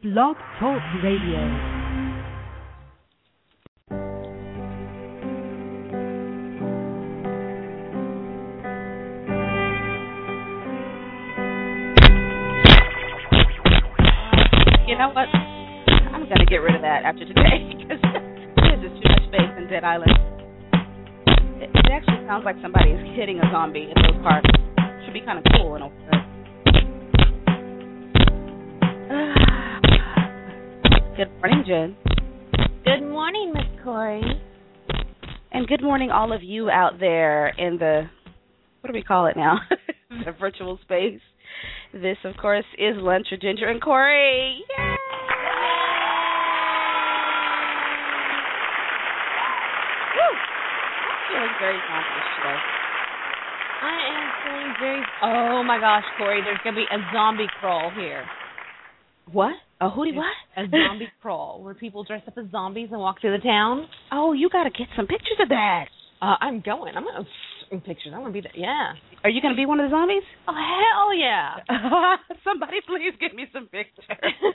Blog Talk Radio. You know what? I'm going to get rid of that after today because there's just too much space in Dead Island. It actually sounds like somebody is hitting a zombie in those parts. Should be kind of cool in a way. Good morning, Jen. Good morning, Miss Corey. And good morning, all of you out there in the, what do we call it now? The virtual space. This, of course, is Lunch with Ginger and Corey. Yay! Woo! I'm feeling very accomplished today. I am feeling very... Oh, my gosh, Corey, there's going to be a zombie crawl here. What? A hootie what? A zombie crawl where people dress up as zombies and walk through the town. Oh, you got to get some pictures of that. I'm going. I'm going to pictures. I'm going to be there. Yeah. Are you going to be one of the zombies? Oh, hell yeah. Somebody please give me some pictures.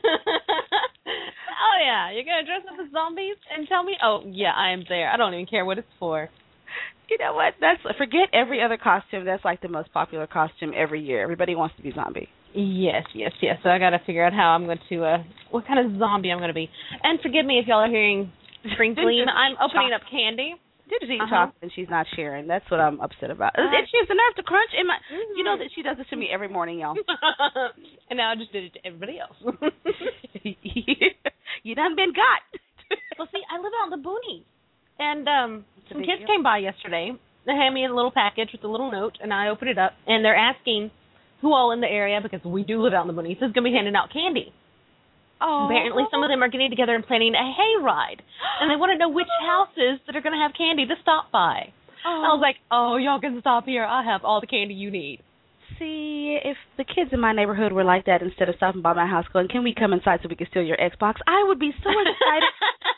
Oh, yeah. You're going to dress up as zombies and tell me, oh, yeah, I am there. I don't even care what it's for. You know what? Forget every other costume. That's like the most popular costume every year. Everybody wants to be zombie. Yes. So I got to figure out how I'm going to, what kind of zombie I'm going to be. And forgive me if y'all are hearing sprinkling. I'm opening up candy. She's eating chocolate and she's not sharing. That's what I'm upset about. And she has the nerve to crunch in my... Mm-hmm. You know that she does this to me every morning, y'all. And now I just did it to everybody else. You done been got. Well, see, I live out in the boonies. And some kids came by yesterday. They handed me a little package with a little note, and I opened it up. And they're asking who all in the area, because we do live out in the boonies, is going to be handing out candy. Oh. Apparently some of them are getting together and planning a hayride. And they want to know which houses that are going to have candy to stop by. Oh. I was like, oh, y'all can stop here. I have all the candy you need. See, if the kids in my neighborhood were like that, instead of stopping by my house going, can we come inside so we can steal your Xbox, I would be so excited.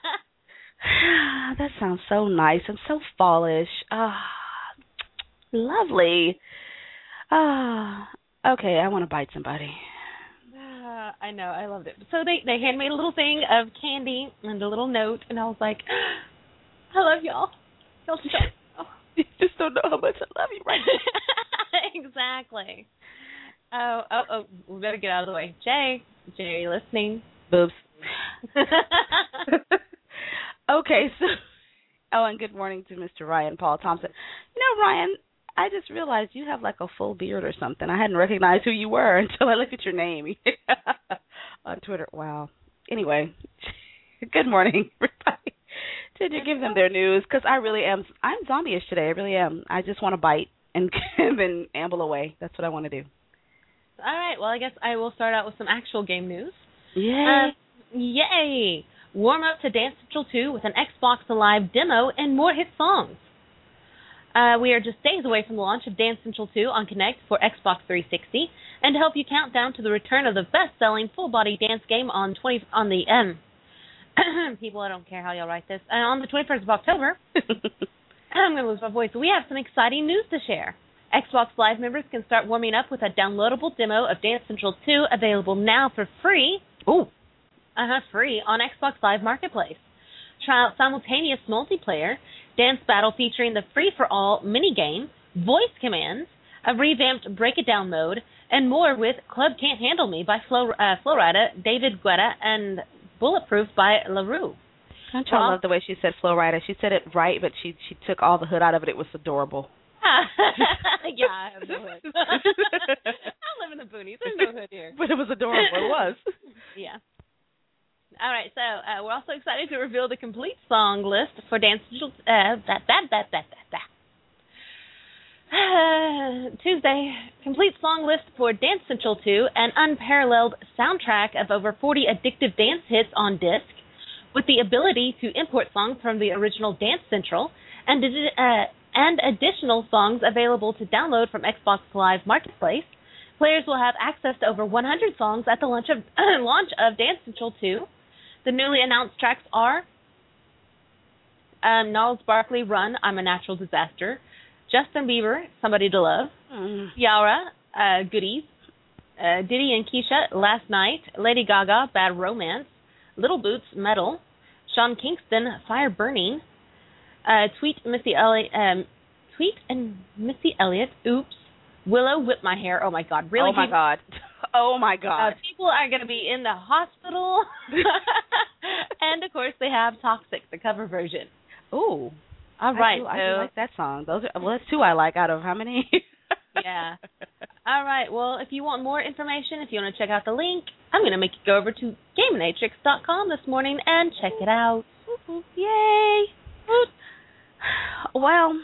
That sounds so nice and so fallish. Lovely. Okay, I want to bite somebody. I know, I loved it. So they handed me a little thing of candy and a little note, and I was like, I love y'all. Y'all just don't know. You just don't know how much I love you right now. Exactly. Oh, we better get out of the way. Jay, are you listening? Boobs. Okay, so, and good morning to Mr. Ryan Paul Thompson. You know, Ryan, I just realized you have like a full beard or something. I hadn't recognized who you were until I looked at your name on Twitter. Wow. Anyway, good morning, everybody. Did you give them their news? Because I really am. I'm zombie-ish today. I really am. I just want to bite and then amble away. That's what I want to do. All right. Well, I guess I will start out with some actual game news. Yay. Yay. Warm up to Dance Central 2 with an Xbox Live demo and more hit songs. We are just days away from the launch of Dance Central 2 on Kinect for Xbox 360, and to help you count down to the return of the best-selling full-body dance game on people, I don't care how y'all write this, on the 21st of October. I'm going to lose my voice. We have some exciting news to share. Xbox Live members can start warming up with a downloadable demo of Dance Central 2 available now for free. Ooh. Free on Xbox Live Marketplace. Try out simultaneous multiplayer, dance battle featuring the free-for-all minigame, voice commands, a revamped break-it-down mode, and more with Club Can't Handle Me by Flowrida, David Guetta, and Bulletproof by LaRue. I love the way she said Flowrida. She said it right, but she took all the hood out of it. It was adorable. Yeah, I have no hood. I live in the boonies. There's no hood here. But it was adorable. It was. Yeah. All right, so we're also excited to reveal the complete song list for Dance Central. Tuesday, complete song list for Dance Central 2, an unparalleled soundtrack of over 40 addictive dance hits on disc, with the ability to import songs from the original Dance Central, and additional songs available to download from Xbox Live Marketplace. Players will have access to over 100 songs at the launch of Dance Central 2. The newly announced tracks are Gnarls Barkley, Run, I'm a Natural Disaster, Justin Bieber, Somebody to Love, Yara, Goodies, Diddy and Keisha, Last Night. Lady Gaga, Bad Romance. Little Boots, Metal. Sean Kingston, Fire Burning. Tweet and Missy Elliott, Oops. Willow, Whip My Hair. Oh, my God. Really? Oh, my God. Oh, my God. People are going to be in the hospital. And, of course, they have Toxic, the cover version. Ooh. All right. I do like that song. That's two I like out of how many? Yeah. All right. Well, if you want more information, if you want to check out the link, I'm going to make you go over to GameNatrix.com this morning and check it out. Yay. Well,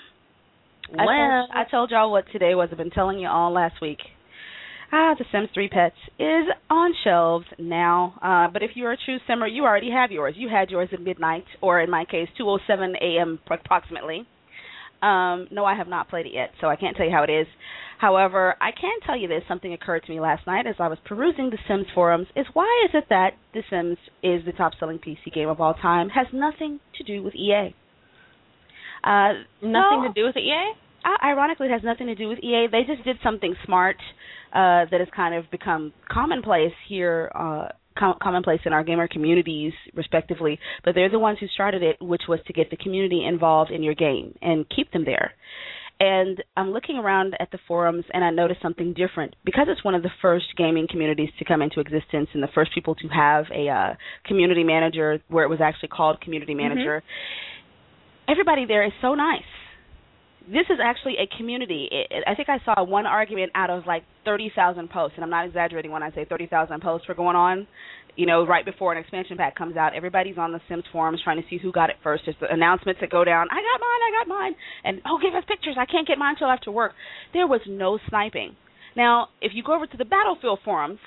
I told y'all what today was. I've been telling you all last week. The Sims 3 Pets is on shelves now. But if you're a true Simmer, you already have yours. You had yours at midnight, or in my case, 2:07 a.m. approximately. No, I have not played it yet, so I can't tell you how it is. However, I can tell you this. Something occurred to me last night as I was perusing the Sims forums. Why is it that The Sims is the top-selling PC game of all time? Has nothing to do with EA. Nothing to do with EA? Ironically, it has nothing to do with EA. They just did something smart that has kind of become commonplace here, commonplace in our gamer communities, respectively. But they're the ones who started it, which was to get the community involved in your game and keep them there. And I'm looking around at the forums, and I noticed something different. Because it's one of the first gaming communities to come into existence and the first people to have a community manager where it was actually called community manager, everybody there is so nice. This is actually a community. I think I saw one argument out of like 30,000 posts, and I'm not exaggerating when I say 30,000 posts were going on. You know, right before an expansion pack comes out, everybody's on the Sims forums trying to see who got it first. There's the announcements that go down, I got mine, and, give us pictures. I can't get mine until after work. There was no sniping. Now, if you go over to the Battlefield forums,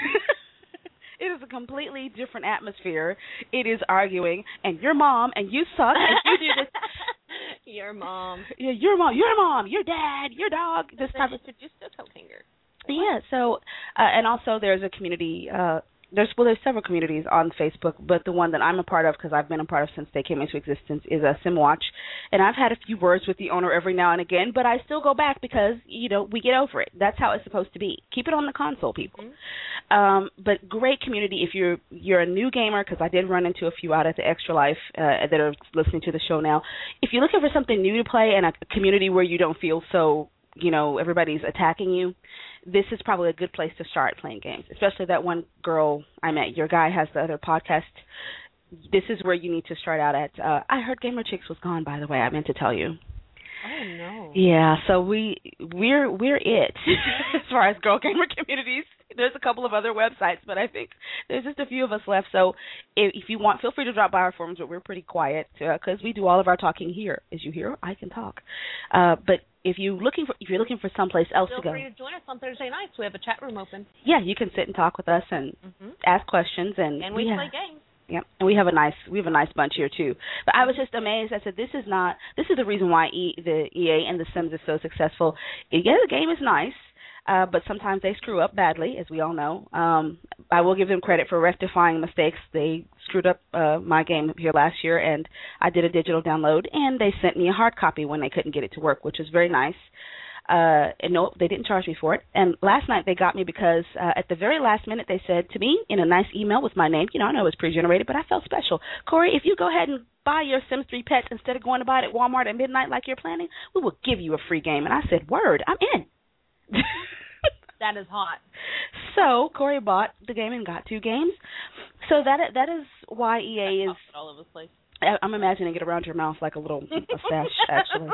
it is a completely different atmosphere. It is arguing, and your mom, and you suck, and you do this. Your mom. Yeah, your mom, your dad, your dog. This type of introduced a coat hanger. Yeah, so, and also there's a community, there's several communities on Facebook, but the one that I'm a part of, because I've been a part of since they came into existence, is SimWatch. And I've had a few words with the owner every now and again, but I still go back because, we get over it. That's how it's supposed to be. Keep it on the console, people. But great community if you're a new gamer, because I did run into a few out at the Extra Life that are listening to the show now. If you're looking for something new to play and a community where you don't feel so, everybody's attacking you, this is probably a good place to start playing games, especially that one girl I met. Your guy has the other podcast. This is where you need to start out at. I heard Gamer Chicks was gone, by the way. I meant to tell you. Oh, no. Yeah, so we're it as far as girl gamer communities. There's a couple of other websites, but I think there's just a few of us left. So if you want, feel free to drop by our forums, but we're pretty quiet because we do all of our talking here. As you hear, I can talk. But if you're looking for someplace else to go, feel free to join us on Thursday nights. We have a chat room open. Yeah, you can sit and talk with us and ask questions, and we play games. Yep, and we have a nice bunch here too. But I was just amazed. I said, this is the reason why the EA and the Sims is so successful. Yeah, the game is nice, but sometimes they screw up badly, as we all know. I will give them credit for rectifying mistakes. They screwed up my game here last year, and I did a digital download, and they sent me a hard copy when they couldn't get it to work, which was very nice. And no, they didn't charge me for it. And last night they got me because at the very last minute they said to me in a nice email with my name, I know it was pre-generated, but I felt special. Corey, if you go ahead and buy your Sims 3 Pets instead of going to buy it at Walmart at midnight like you're planning, we will give you a free game. And I said, word, I'm in. That is hot. So Corey bought the game and got 2 games. So that is why EA is all over the place. I'm imagining it around your mouth like a little mustache, actually.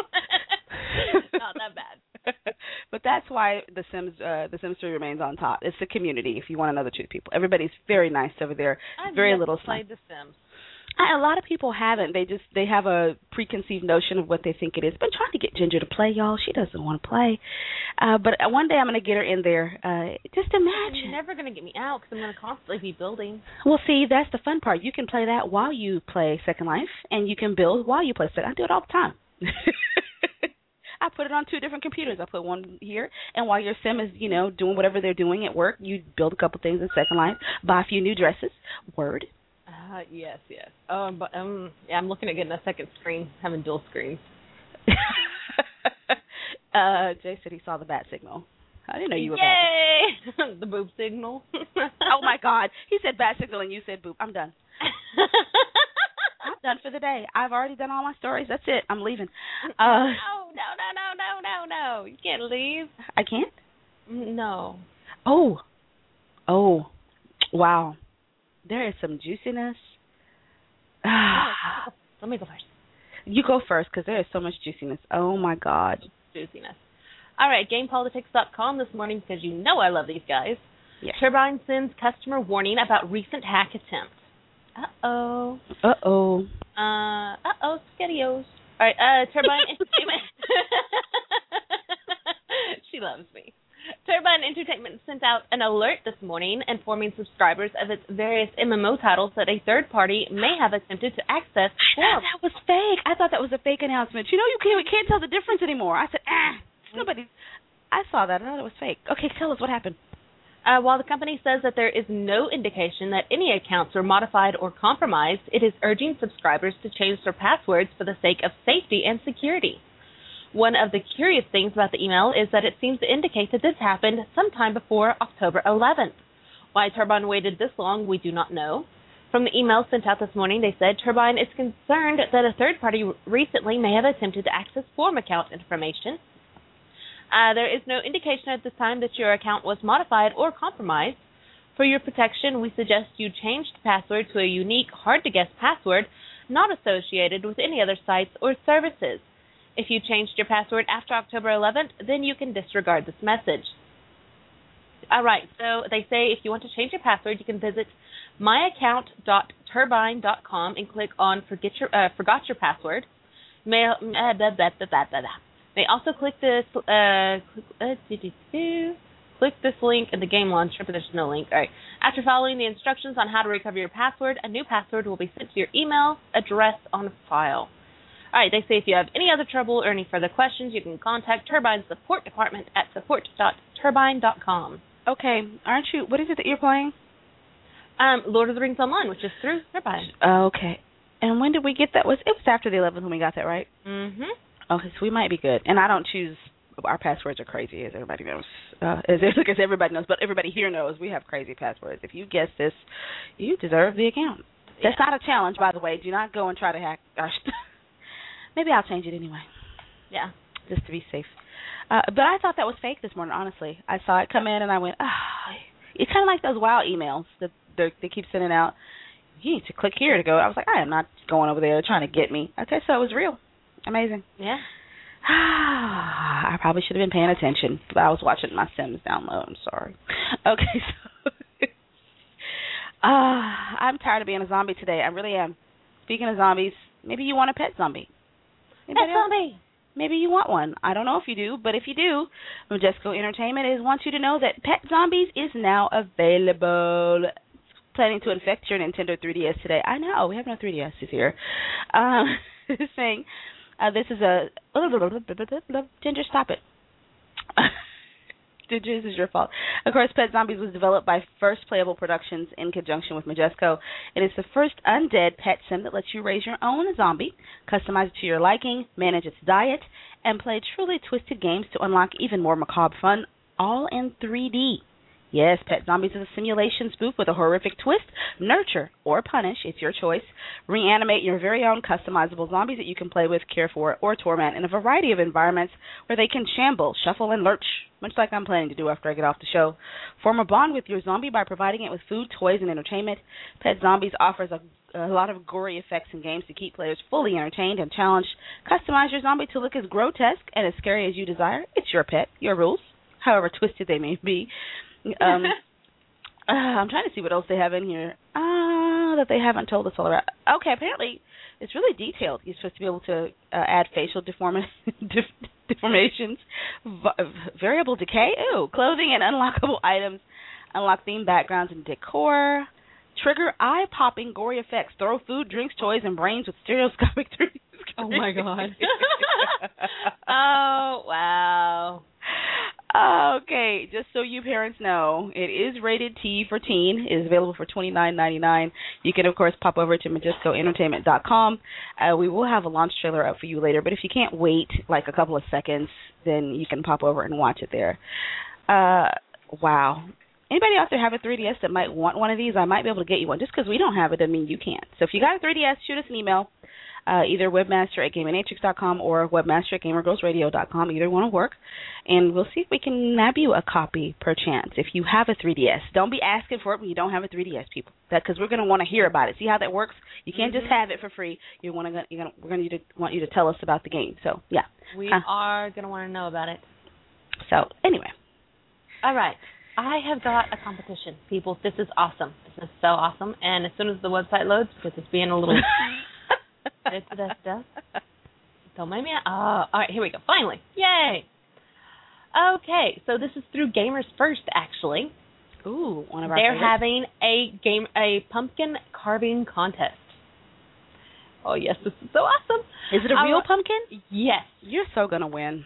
Not that bad. But that's why the Sims 3 remains on top. It's the community, if you want to know the truth, people. Everybody's very nice over there. I've very never little played The Sims. A lot of people haven't. They have a preconceived notion of what they think it is. Been trying to get Ginger to play, y'all. She doesn't want to play. But one day I'm going to get her in there. Just imagine. You're never going to get me out because I'm going to constantly be building. Well, see, that's the fun part. You can play that while you play Second Life, and you can build while you play Second. I do it all the time. I put it on 2 different computers. I put one here, and while your sim is, doing whatever they're doing at work, you build a couple things in Second Life, buy a few new dresses. Word. Yes. But I'm looking at getting a second screen, having dual screens. Jay said he saw the bat signal. I didn't know you were bad. Yay! The boob signal. Oh, my God. He said bat signal and you said boob. I'm done. I'm done for the day. I've already done all my stories. That's it. I'm leaving. No. You can't leave. I can't? No. Oh, wow. There is some juiciness. Let me go first. You go first because there is so much juiciness. Oh, my God. Juiciness. All right, GamePolitics.com this morning because you know I love these guys. Yes. Turbine sends customer warning about recent hack attempt. Uh-oh. Spaghettios. All right, Turbine Entertainment. She loves me. Turbine Entertainment sent out an alert this morning informing subscribers of its various MMO titles that a third party may have attempted to access. That was fake. I thought that was a fake announcement. You know, we can't tell the difference anymore. I said, nobody. I saw that. I thought it was fake. Okay, tell us what happened. While the company says that there is no indication that any accounts were modified or compromised, it is urging subscribers to change their passwords for the sake of safety and security. One of the curious things about the email is that it seems to indicate that this happened sometime before October 11th. Why Turbine waited this long, we do not know. From the email sent out this morning, they said Turbine is concerned that a third party recently may have attempted to access forum account information. There is no indication at this time that your account was modified or compromised. For your protection, we suggest you change the password to a unique, hard-to-guess password not associated with any other sites or services. If you changed your password after October 11th, then you can disregard this message. All right, so they say if you want to change your password, you can visit myaccount.turbine.com and click on Forgot Your Password. May also click this link in the game launcher, but there's no link. All right. After following the instructions on how to recover your password, a new password will be sent to your email address on file. All right, they say if you have any other trouble or any further questions, you can contact Turbine's support department at support.turbine.com. Okay, what is it that you're playing? Lord of the Rings Online, which is through Turbine. Okay. And when did we get that? It was after the 11th when we got that, right? Mm-hmm. Okay, so we might be good. And I don't choose, our passwords are crazy, as everybody knows. As everybody knows, but everybody here knows we have crazy passwords. If you guess this, you deserve the account. Yeah. That's not a challenge, by the way. Do not go and try to hack. Maybe I'll change it anyway. Yeah. Just to be safe. But I thought that was fake this morning, honestly. I saw it come in and I went, it's kind of like those WoW emails that they keep sending out. You need to click here to go. I was like, I am not going over there trying to get me. Okay, so it was real. Amazing. Yeah. I probably should have been paying attention, but I was watching my Sims download. I'm sorry. Okay, so I'm tired of being a zombie today. I really am. Speaking of zombies, maybe you want a pet zombie. Pet zombie. Maybe you want one. I don't know if you do, but if you do, Majesco Entertainment wants you to know that Pet Zombies is now available. Planning to infect your Nintendo 3DS today. I know, we have no 3DS this year. Saying, this is a... Ginger, stop it. Ginger, this is your fault. Of course, Pet Zombies was developed by First Playable Productions in conjunction with Majesco. It is the first undead pet sim that lets you raise your own zombie, customize it to your liking, manage its diet, and play truly twisted games to unlock even more macabre fun, all in 3D. Yes, Pet Zombies is a simulation spoof with a horrific twist. Nurture or punish, it's your choice. Reanimate your very own customizable zombies that you can play with, care for, or torment in a variety of environments where they can shamble, shuffle, and lurch, much like I'm planning to do after I get off the show. Form a bond with your zombie by providing it with food, toys, and entertainment. Pet Zombies offers a lot of gory effects and games to keep players fully entertained and challenged. Customize your zombie to look as grotesque and as scary as you desire. It's your pet, your rules, however twisted they may be. I'm trying to see what else they have in here that they haven't told us all about. Okay, apparently it's really detailed. You're supposed to be able to add facial deformations, variable decay, clothing and unlockable items, unlock theme backgrounds and decor, trigger eye-popping gory effects, throw food, drinks, toys, and brains with stereoscopic 3D. Oh, my God. Oh, wow. Okay, just so you parents know, it is rated T for teen. It is available for $29.99. You can, of course, pop over to MajescoEntertainment.com. We will have a launch trailer up for you later, but if you can't wait like a couple of seconds, then you can pop over and watch it there. Wow. Anybody out there have a 3DS that might want one of these? I might be able to get you one. Just because we don't have it doesn't mean you can't. So if you got a 3DS, shoot us an email. Either webmaster@gamingmatrix.com or webmaster@gamergirlsradio.com. Either one will work. And we'll see if we can nab you a copy per chance if you have a 3DS. Don't be asking for it when you don't have a 3DS, people. Because we're going to want to hear about it. See how that works? You can't just have it for free. We're going to want you to tell us about the game. So, yeah. We are going to want to know about it. So, anyway. All right. I have got a competition, people. This is awesome. This is so awesome. And as soon as the website loads, because it's being a little... Don't make me. All right, here we go. Finally, yay! Okay, so this is through Gamers First, actually. Ooh, one of our They're favorites. having a pumpkin carving contest. Oh yes, this is so awesome. Is it a real pumpkin? Yes. You're so gonna win.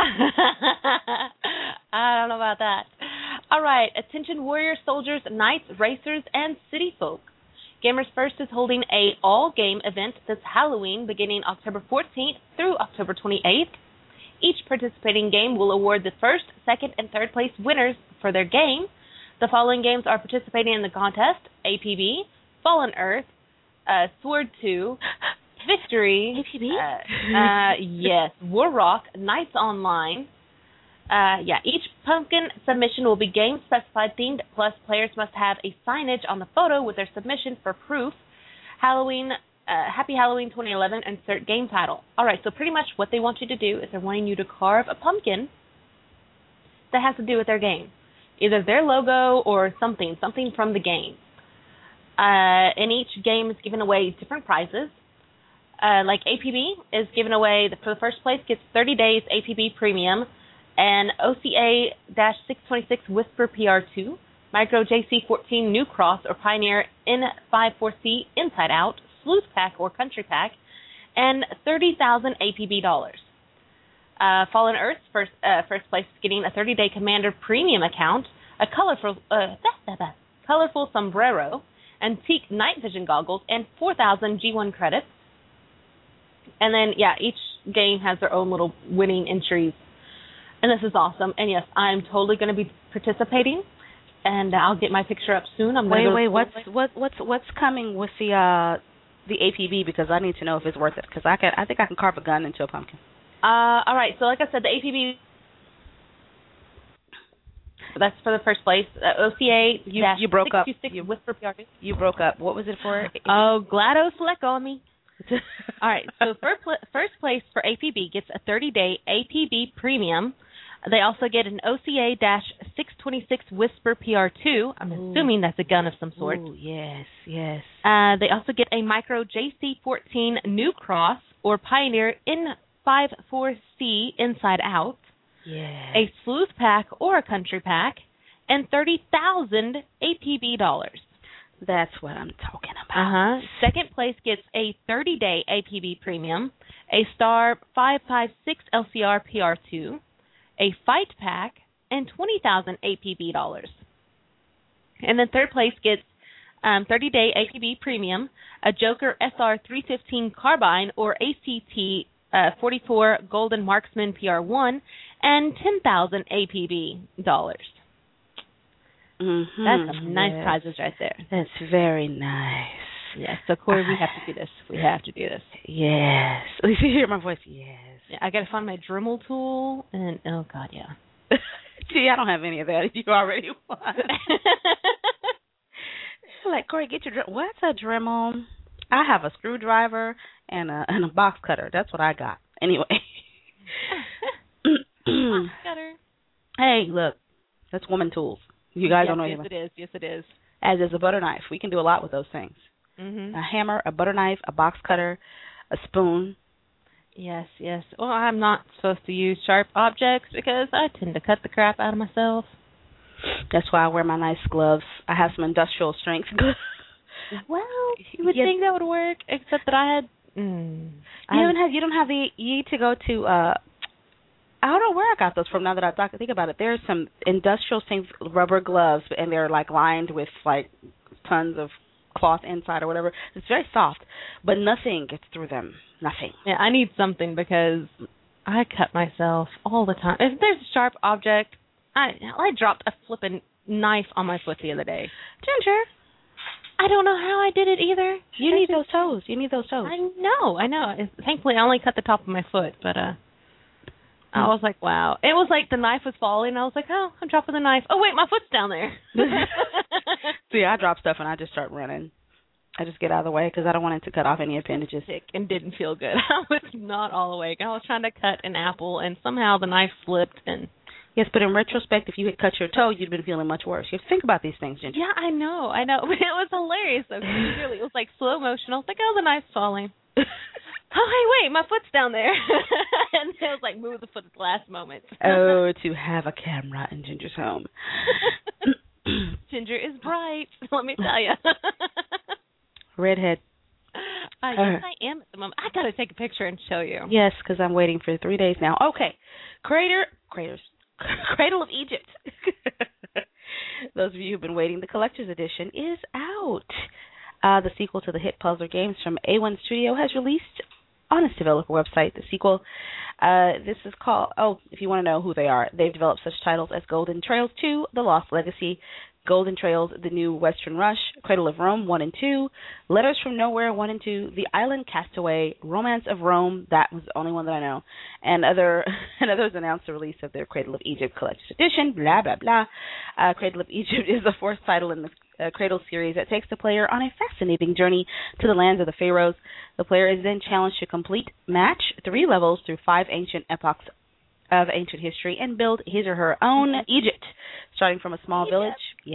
I don't know about that. All right, attention warriors, soldiers, knights, racers, and city folk. Gamers First is holding a all-game event this Halloween beginning October 14th through October 28th. Each participating game will award the first, second, and third place winners for their game. The following games are participating in the contest: APB, Fallen Earth, Sword 2, Victory, APB? Yes, War Rock, Knights Online. Each pumpkin submission will be game-specified themed, plus players must have a signage on the photo with their submission for proof. Happy Halloween 2011, insert game title. All right, so pretty much what they want you to do is they're wanting you to carve a pumpkin that has to do with their game, either their logo or something from the game. And each game is giving away different prizes. Like APB is giving away, for the first place, gets 30 days APB Premium, and OCA-626 Whisper PR2, Micro JC14 New Cross or Pioneer N54C Inside Out, Sleuth Pack or Country Pack, and 30,000 APB dollars. Fallen Earth, first place, is getting a 30-day Commander Premium account, a colorful sombrero, antique night vision goggles, and 4,000 G1 credits. And then, each game has their own little winning entries. And this is awesome. And yes, I'm totally going to be participating, and I'll get my picture up soon. What's coming with the APB? Because I need to know if it's worth it. Because I think I can carve a gun into a pumpkin. All right. So like I said, the APB. That's for the first place. OCA. You broke up. Whisper PR2. You broke up. What was it for? Oh, GLaDOS, let go of me. All right. So first place for APB gets a 30-day APB Premium. They also get an OCA-626 Whisper PR2. I'm assuming that's a gun of some sort. Ooh, yes, yes. They also get a Micro JC14 New Cross or Pioneer N54C Inside Out. Yes. A Sleuth Pack or a Country Pack, and 30,000 APB dollars. That's what I'm talking about. Second place gets a 30-day APB Premium, a Star 556 LCR PR2, a Fight Pack, and 20,000 APB dollars. And then third place gets 30-day APB Premium, a Joker SR 315 Carbine or ACT 44 Golden Marksman PR1, and 10,000 APB dollars. Mm-hmm. That's some nice prizes right there. That's very nice. Yes. So, Corey, we have to do this. We have to do this. Yes. You hear my voice? Yes. Yeah, I got to find my Dremel tool, and, oh, God, yeah. Gee, I don't have any of that. You already won. Like, Corey, get your Dremel. What's a Dremel? I have a screwdriver and a box cutter. That's what I got. Anyway. Box cutter. Hey, look. That's woman tools. You guys don't know anything. Yes, it is. As is a butter knife. We can do a lot with those things. Mm-hmm. A hammer, a butter knife, a box cutter, a spoon. Yes. Well, I'm not supposed to use sharp objects because I tend to cut the crap out of myself. That's why I wear my nice gloves. I have some industrial strength gloves. Well, you would think that would work, except that I had... You need to go to... I don't know where I got those from now that I think about it. There's some industrial strength rubber gloves, and they're like lined with like tons of cloth inside or whatever. It's very soft, but nothing gets through them. Nothing. Yeah, I need something because I cut myself all the time. If there's a sharp object, I dropped a flippin' knife on my foot the other day. Ginger. I don't know how I did it either. You need those toes. You need those toes. I know. Thankfully, I only cut the top of my foot, but I was like, wow. It was like the knife was falling. I was like, oh, I'm dropping the knife. Oh, wait, my foot's down there. See, I drop stuff and I just start running. I just get out of the way because I don't want it to cut off any appendages. Sick and didn't feel good. I was not all awake. I was trying to cut an apple, and somehow the knife slipped. And yes, but in retrospect, if you had cut your toe, you'd been feeling much worse. You have to think about these things, Ginger. Yeah, I know. But it was hilarious, though. It was like slow motion. I was like, oh, the knife's falling. Oh, hey, wait, my foot's down there. And it was like, move the foot at the last moment. Oh, to have a camera in Ginger's home. Ginger is bright, let me tell you. Redhead. Yes, I am at the moment. I got to take a picture and show you. Yes, because I'm waiting for 3 days now. Okay. Cradle of Egypt. Those of you who've been waiting, the collector's edition is out. The sequel to the hit puzzler games from A1 Studio has released on its developer website. The sequel, this is called, if you want to know who they are, they've developed such titles as Golden Trails 2, The Lost Legacy, Golden Trails, The New Western Rush, Cradle of Rome 1 and 2, Letters from Nowhere 1 and 2, The Island Castaway, Romance of Rome, that was the only one that I know, and others announced the release of their Cradle of Egypt Collector's Edition, blah, blah, blah. Cradle of Egypt is the fourth title in the Cradle series that takes the player on a fascinating journey to the lands of the pharaohs. The player is then challenged to match 3 levels through 5 ancient epochs of ancient history and build his or her own Egypt. Starting from a small village,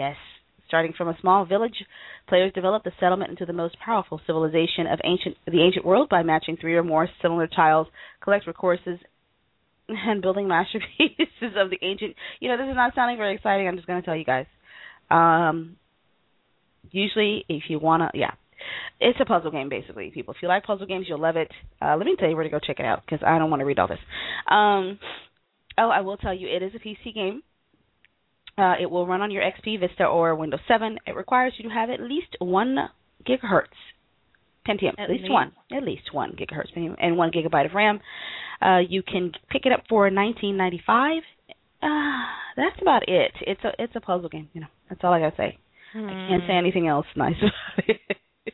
players develop the settlement into the most powerful civilization of the ancient world by matching 3 or more similar tiles, collect resources, and building masterpieces of the ancient. This is not sounding very exciting. I'm just going to tell you guys. Usually, if you want to, it's a puzzle game, basically, people. If you like puzzle games, you'll love it. Let me tell you where to go check it out, because I don't want to read all this. I will tell you, it is a PC game. It will run on your XP, Vista, or Windows 7. It requires you to have at least 1 gigahertz Pentium, at least one gigahertz Pentium, and 1 gigabyte of RAM. You can pick it up for $19.95. That's about it. It's a puzzle game. That's all I gotta say. I can't say anything else nice about it.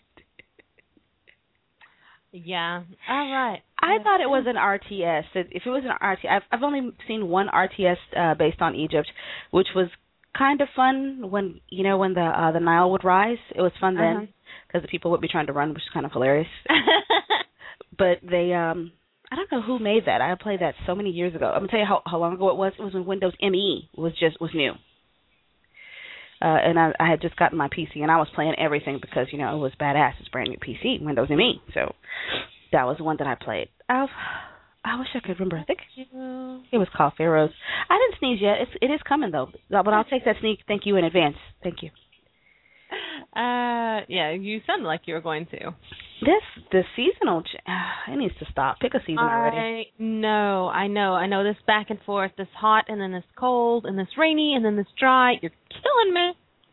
Yeah. All right. I thought it was an RTS. If it was an RTS, I've only seen one RTS based on Egypt, which was kind of fun when the Nile would rise. It was fun then because the people would be trying to run, which is kind of hilarious. But they, I don't know who made that. I played that so many years ago. I'm gonna tell you how long ago it was. It was when Windows ME was new. And I had just gotten my PC, and I was playing everything because, it was badass. It's brand new PC, Windows ME. So that was the one that I played. I wish I could remember. I think it was called Pharaohs. I didn't sneeze yet. It is coming, though. But I'll take that sneak thank you in advance. Thank you. Yeah, you sounded like you were going to. The seasonal, it needs to stop. Pick a season already. I know. This back and forth, this hot and then this cold and this rainy and then this dry. You're killing me.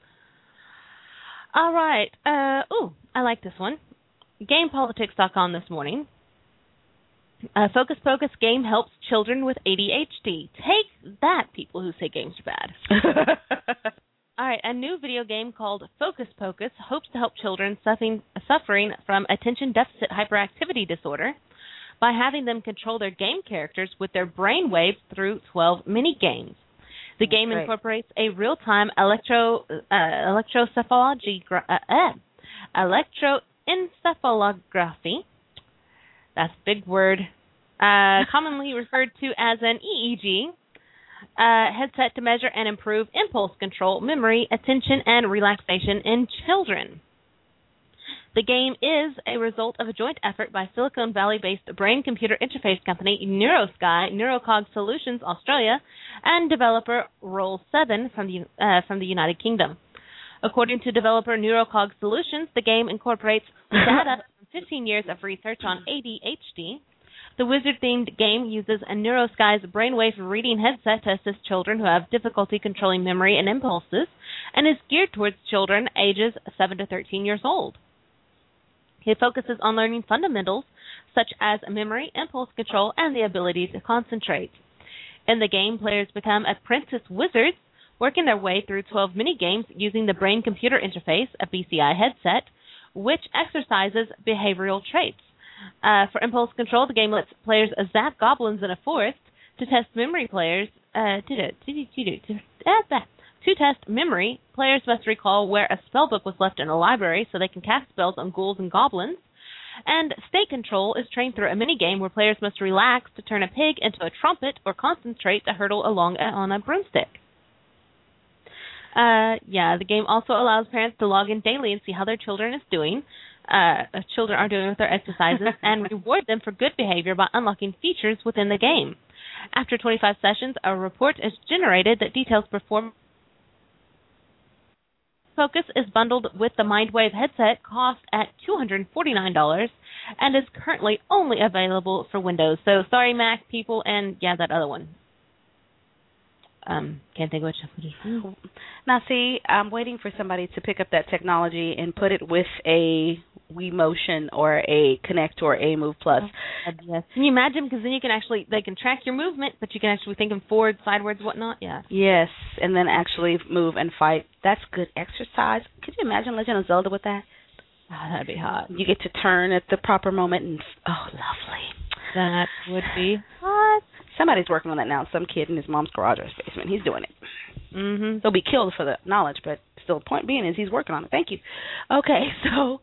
All right. I like this one. GamePolitics.com this morning. Focus Pocus game helps children with ADHD. Take that, people who say games are bad. All right, a new video game called Focus Pocus hopes to help children suffering from attention deficit hyperactivity disorder by having them control their game characters with their brain waves through 12 mini-games. The game incorporates a real-time electroencephalography. That's a big word. Commonly referred to as an EEG. Headset to measure and improve impulse control, memory, attention, and relaxation in children. The game is a result of a joint effort by Silicon Valley-based brain-computer interface company NeuroSky, Neurocog Solutions Australia, and developer Roll7 from the United Kingdom. According to developer Neurocog Solutions, the game incorporates data from 15 years of research on ADHD. The wizard-themed game uses a NeuroSky's brainwave reading headset to assist children who have difficulty controlling memory and impulses, and is geared towards children ages 7 to 13 years old. It focuses on learning fundamentals such as memory, impulse control, and the ability to concentrate. In the game, players become apprentice wizards, working their way through 12 mini-games using the brain-computer interface, a BCI headset, which exercises behavioral traits. For impulse control, the game lets players zap goblins in a forest. To test memory, players must recall where a spellbook was left in a library so they can cast spells on ghouls and goblins. And state control is trained through a mini-game where players must relax to turn a pig into a trumpet or concentrate to hurtle along on a broomstick. The game also allows parents to log in daily and see how their children are doing with their exercises and reward them for good behavior by unlocking features within the game. After 25 sessions, a report is generated that details performance. Focus is bundled with the Mindwave headset, cost at $249, and is currently only available for Windows. So sorry, Mac people, and that other one. Can't think of which. Now, see, I'm waiting for somebody to pick up that technology and put it with a Wii Motion or a Kinect or a Move Plus. Yes. Can you imagine? Because then they can track your movement, but you can actually think them forward, sideways, whatnot. Yeah. Yes, and then actually move and fight. That's good exercise. Could you imagine Legend of Zelda with that? Oh, that'd be hot. You get to turn at the proper moment, and lovely. That would be hot. Somebody's working on that now. Some kid in his mom's garage or his basement. He's doing it. Mm-hmm. He'll be killed for the knowledge, but still, the point being is he's working on it. Thank you. Okay, so,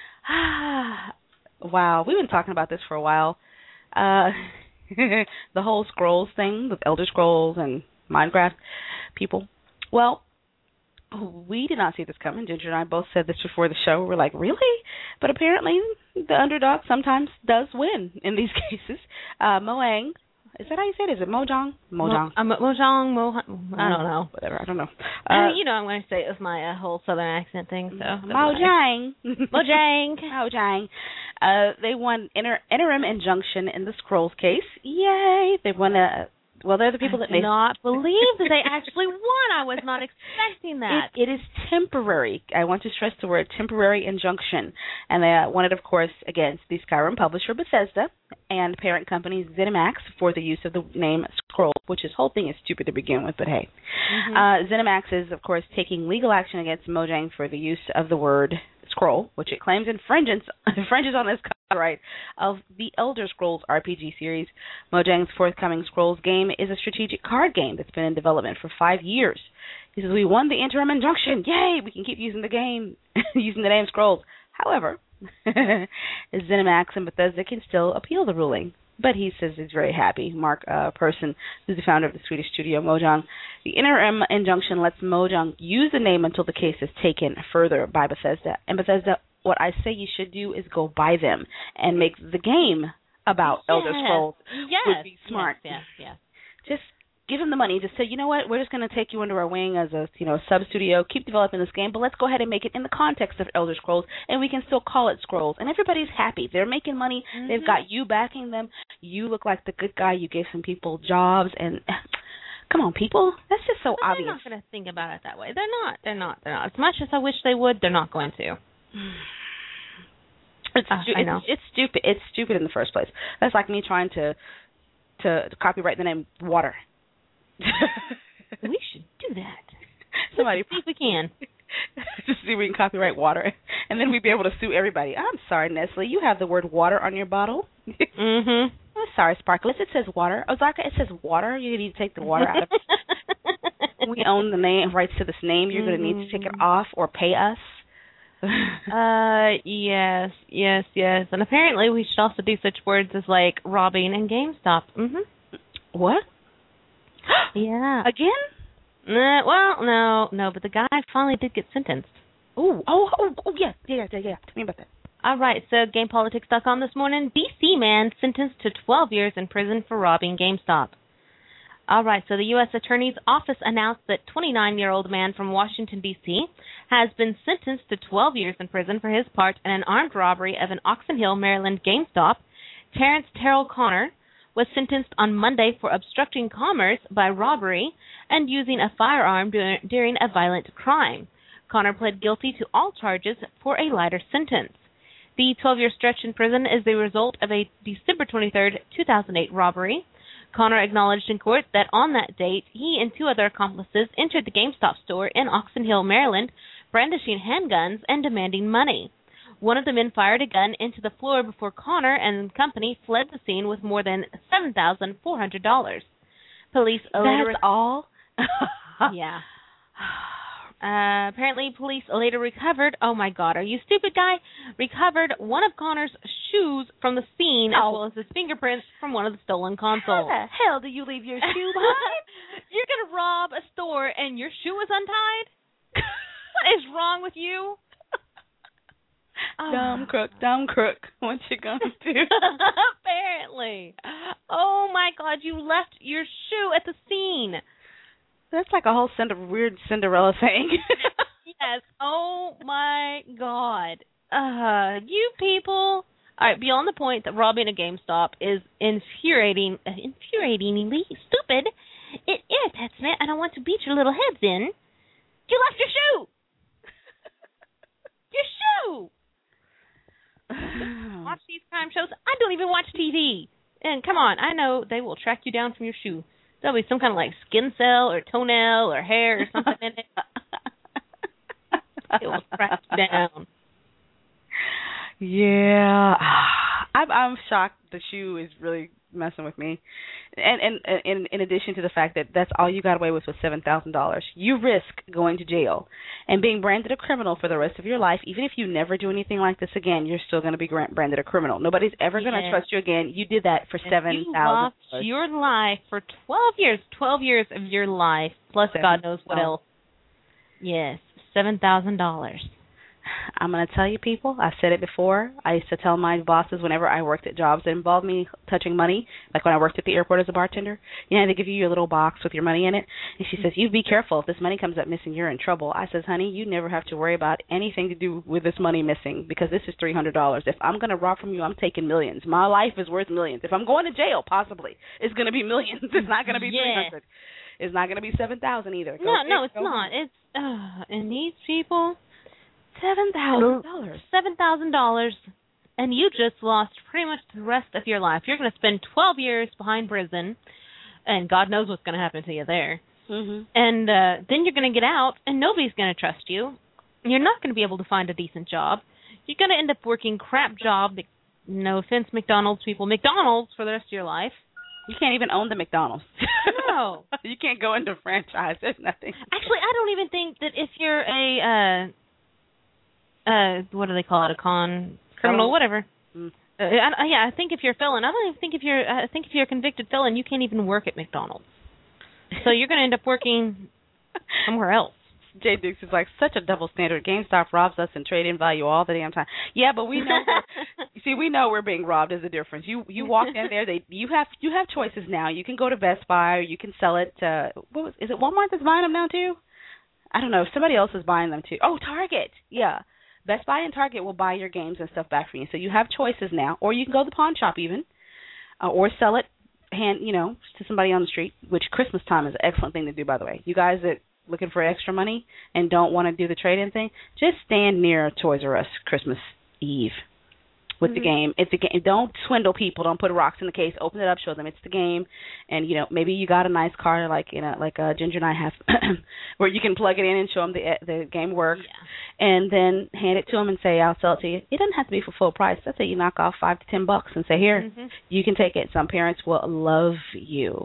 wow, we've been talking about this for a while. The whole Scrolls thing with Elder Scrolls and Minecraft people. Well, we did not see this coming. Ginger and I both said this before the show. We're like, really? But apparently the underdog sometimes does win in these cases. Mojang. Is that how you say it? Is it Mojang? Mojang. Mojang. I don't know. Whatever. I don't know. I'm going to say it with my whole southern accent thing. So Mojang. Mojang. They won interim injunction in the Scrolls case. Yay! They won they're the people that I cannot believe that they actually won. I was not expecting that. It is temporary. I want to stress the word temporary injunction. And they won it, of course, against the Skyrim publisher Bethesda and parent company ZeniMax for the use of the name Scroll, which this whole thing is stupid to begin with, but hey. Mm-hmm. ZeniMax is, of course, taking legal action against Mojang for the use of the word Scroll, which it claims infringes on its copyright of the Elder Scrolls RPG series. Mojang's forthcoming Scrolls game is a strategic card game that's been in development for 5 years. He says, we won the interim injunction. Yay! We can keep using the game, using the name Scrolls. However, ZeniMax and Bethesda can still appeal the ruling. But he says he's very happy. Mark Persson, who's the founder of the Swedish studio Mojang. The interim injunction lets Mojang use the name until the case is taken further by Bethesda. And Bethesda, what I say you should do is go buy them and make the game about Elder Scrolls. Yes. Would be smart. Yes. Just give them the money. Just say, you know what, we're just going to take you under our wing as a sub-studio, keep developing this game, but let's go ahead and make it in the context of Elder Scrolls, and we can still call it Scrolls. And everybody's happy. They're making money. Mm-hmm. They've got you backing them. You look like the good guy. You gave some people jobs. And come on, people. That's just so obvious. They're not going to think about it that way. They're not. As much as I wish they would, they're not going to. I know. It's stupid. It's stupid in the first place. That's like me trying to copyright the name Water. We should do that. Somebody see if we can. Just see if we can copyright water, and then we'd be able to sue everybody. I'm sorry, Nestle. You have the word water on your bottle. Mm-hmm. I'm sorry, Sparkles. It says water. Ozaka, it says water. You need to take the water out of it. We own the name, rights to this name. You're going to need to take it off or pay us. Yes. And apparently we should also do such words as like robbing and GameStop. Mm-hmm. What? Yeah. Again? Well, no, but the guy finally did get sentenced. Oh, yeah. Tell me about that. All right, so GamePolitics.com this morning, D.C. man sentenced to 12 years in prison for robbing GameStop. All right, so the U.S. Attorney's Office announced that 29-year-old man from Washington, D.C. has been sentenced to 12 years in prison for his part in an armed robbery of an Oxon Hill, Maryland GameStop. Terrence Terrell Connor was sentenced on Monday for obstructing commerce by robbery and using a firearm during a violent crime. Connor pled guilty to all charges for a lighter sentence. The 12-year stretch in prison is the result of a December 23, 2008 robbery. Connor acknowledged in court that on that date, he and 2 other accomplices entered the GameStop store in Oxon Hill, Maryland, brandishing handguns and demanding money. One of the men fired a gun into the floor before Connor and company fled the scene with more than $7,400. Police later... That's all? Yeah. Apparently, police later recovered... Oh, my God. Are you stupid, guy? Recovered one of Connor's shoes from the scene, as well as his fingerprints from one of the stolen consoles. How the hell do you leave your shoe behind? You're going to rob a store and your shoe is untied? What is wrong with you? Dumb crook. What you gonna do? Apparently. Oh, my God. You left your shoe at the scene. That's like a whole weird Cinderella thing. Yes. Oh, my God. You people. All right, beyond the point that robbing a GameStop is infuriatingly stupid, it irritates me, and I want to beat your little heads in. You left your shoe! Your shoe! Watch these crime shows. I don't even watch TV. And come on, I know they will track you down from your shoe. There'll be some kind of like skin cell or toenail or hair or something in it. It will track you down. Yeah. I'm shocked the shoe is really messing with me. And in addition to the fact that that's all you got away with was $7,000. You risk going to jail and being branded a criminal for the rest of your life. Even if you never do anything like this again, you're still going to be branded a criminal. Nobody's ever going to trust you again. You did that for $7,000. You lost your life for 12 years of your life, plus God knows what else. Yes, $7,000. I'm going to tell you, people, I've said it before. I used to tell my bosses whenever I worked at jobs that involved me touching money, like when I worked at the airport as a bartender, they give you your little box with your money in it. And she says, you be careful. If this money comes up missing, you're in trouble. I says, honey, you never have to worry about anything to do with this money missing because this is $300. If I'm going to rob from you, I'm taking millions. My life is worth millions. If I'm going to jail, possibly, it's going to be millions. It's not going to be 300. It's not going to be 7,000 either. No, it's not. It's and these people... $7,000, and you just lost pretty much the rest of your life. You're going to spend 12 years behind prison, and God knows what's going to happen to you there. Mm-hmm. And then you're going to get out, and nobody's going to trust you. You're not going to be able to find a decent job. You're going to end up working crap job. No offense, McDonald's people. McDonald's for the rest of your life. You can't even own the McDonald's. No. You can't go into franchise. There's nothing. Actually, I don't even think that if you're a... what do they call it? A criminal, whatever. Mm. I think if you're a felon, I don't even think if you're. I think if you're a convicted felon, you can't even work at McDonald's. So you're going to end up working somewhere else. Jay Dukes is like such a double standard. GameStop robs us in trade-in value all the damn time. Yeah, but we know. We know we're being robbed. Is the difference. You walk in there. You have choices now. You can go to Best Buy, or you can sell it to is it Walmart that's buying them now too? I don't know. Somebody else is buying them too. Oh, Target. Yeah. Best Buy and Target will buy your games and stuff back for you. So you have choices now, or you can go to the pawn shop even, or sell it to somebody on the street, which Christmas time is an excellent thing to do, by the way. You guys that looking for extra money and don't want to do the trade-in thing, just stand near Toys R Us Christmas Eve with the game. It's a game. Don't swindle people. Don't put rocks in the case. Open it up. Show them it's the game. And maybe you got a nice car like Ginger and I have, where you can plug it in and show them the game works, and then hand it to them and say, "I'll sell it to you." It doesn't have to be for full price. Let's say you knock off $5 to $10 and say, "Here, you can take it." Some parents will love you.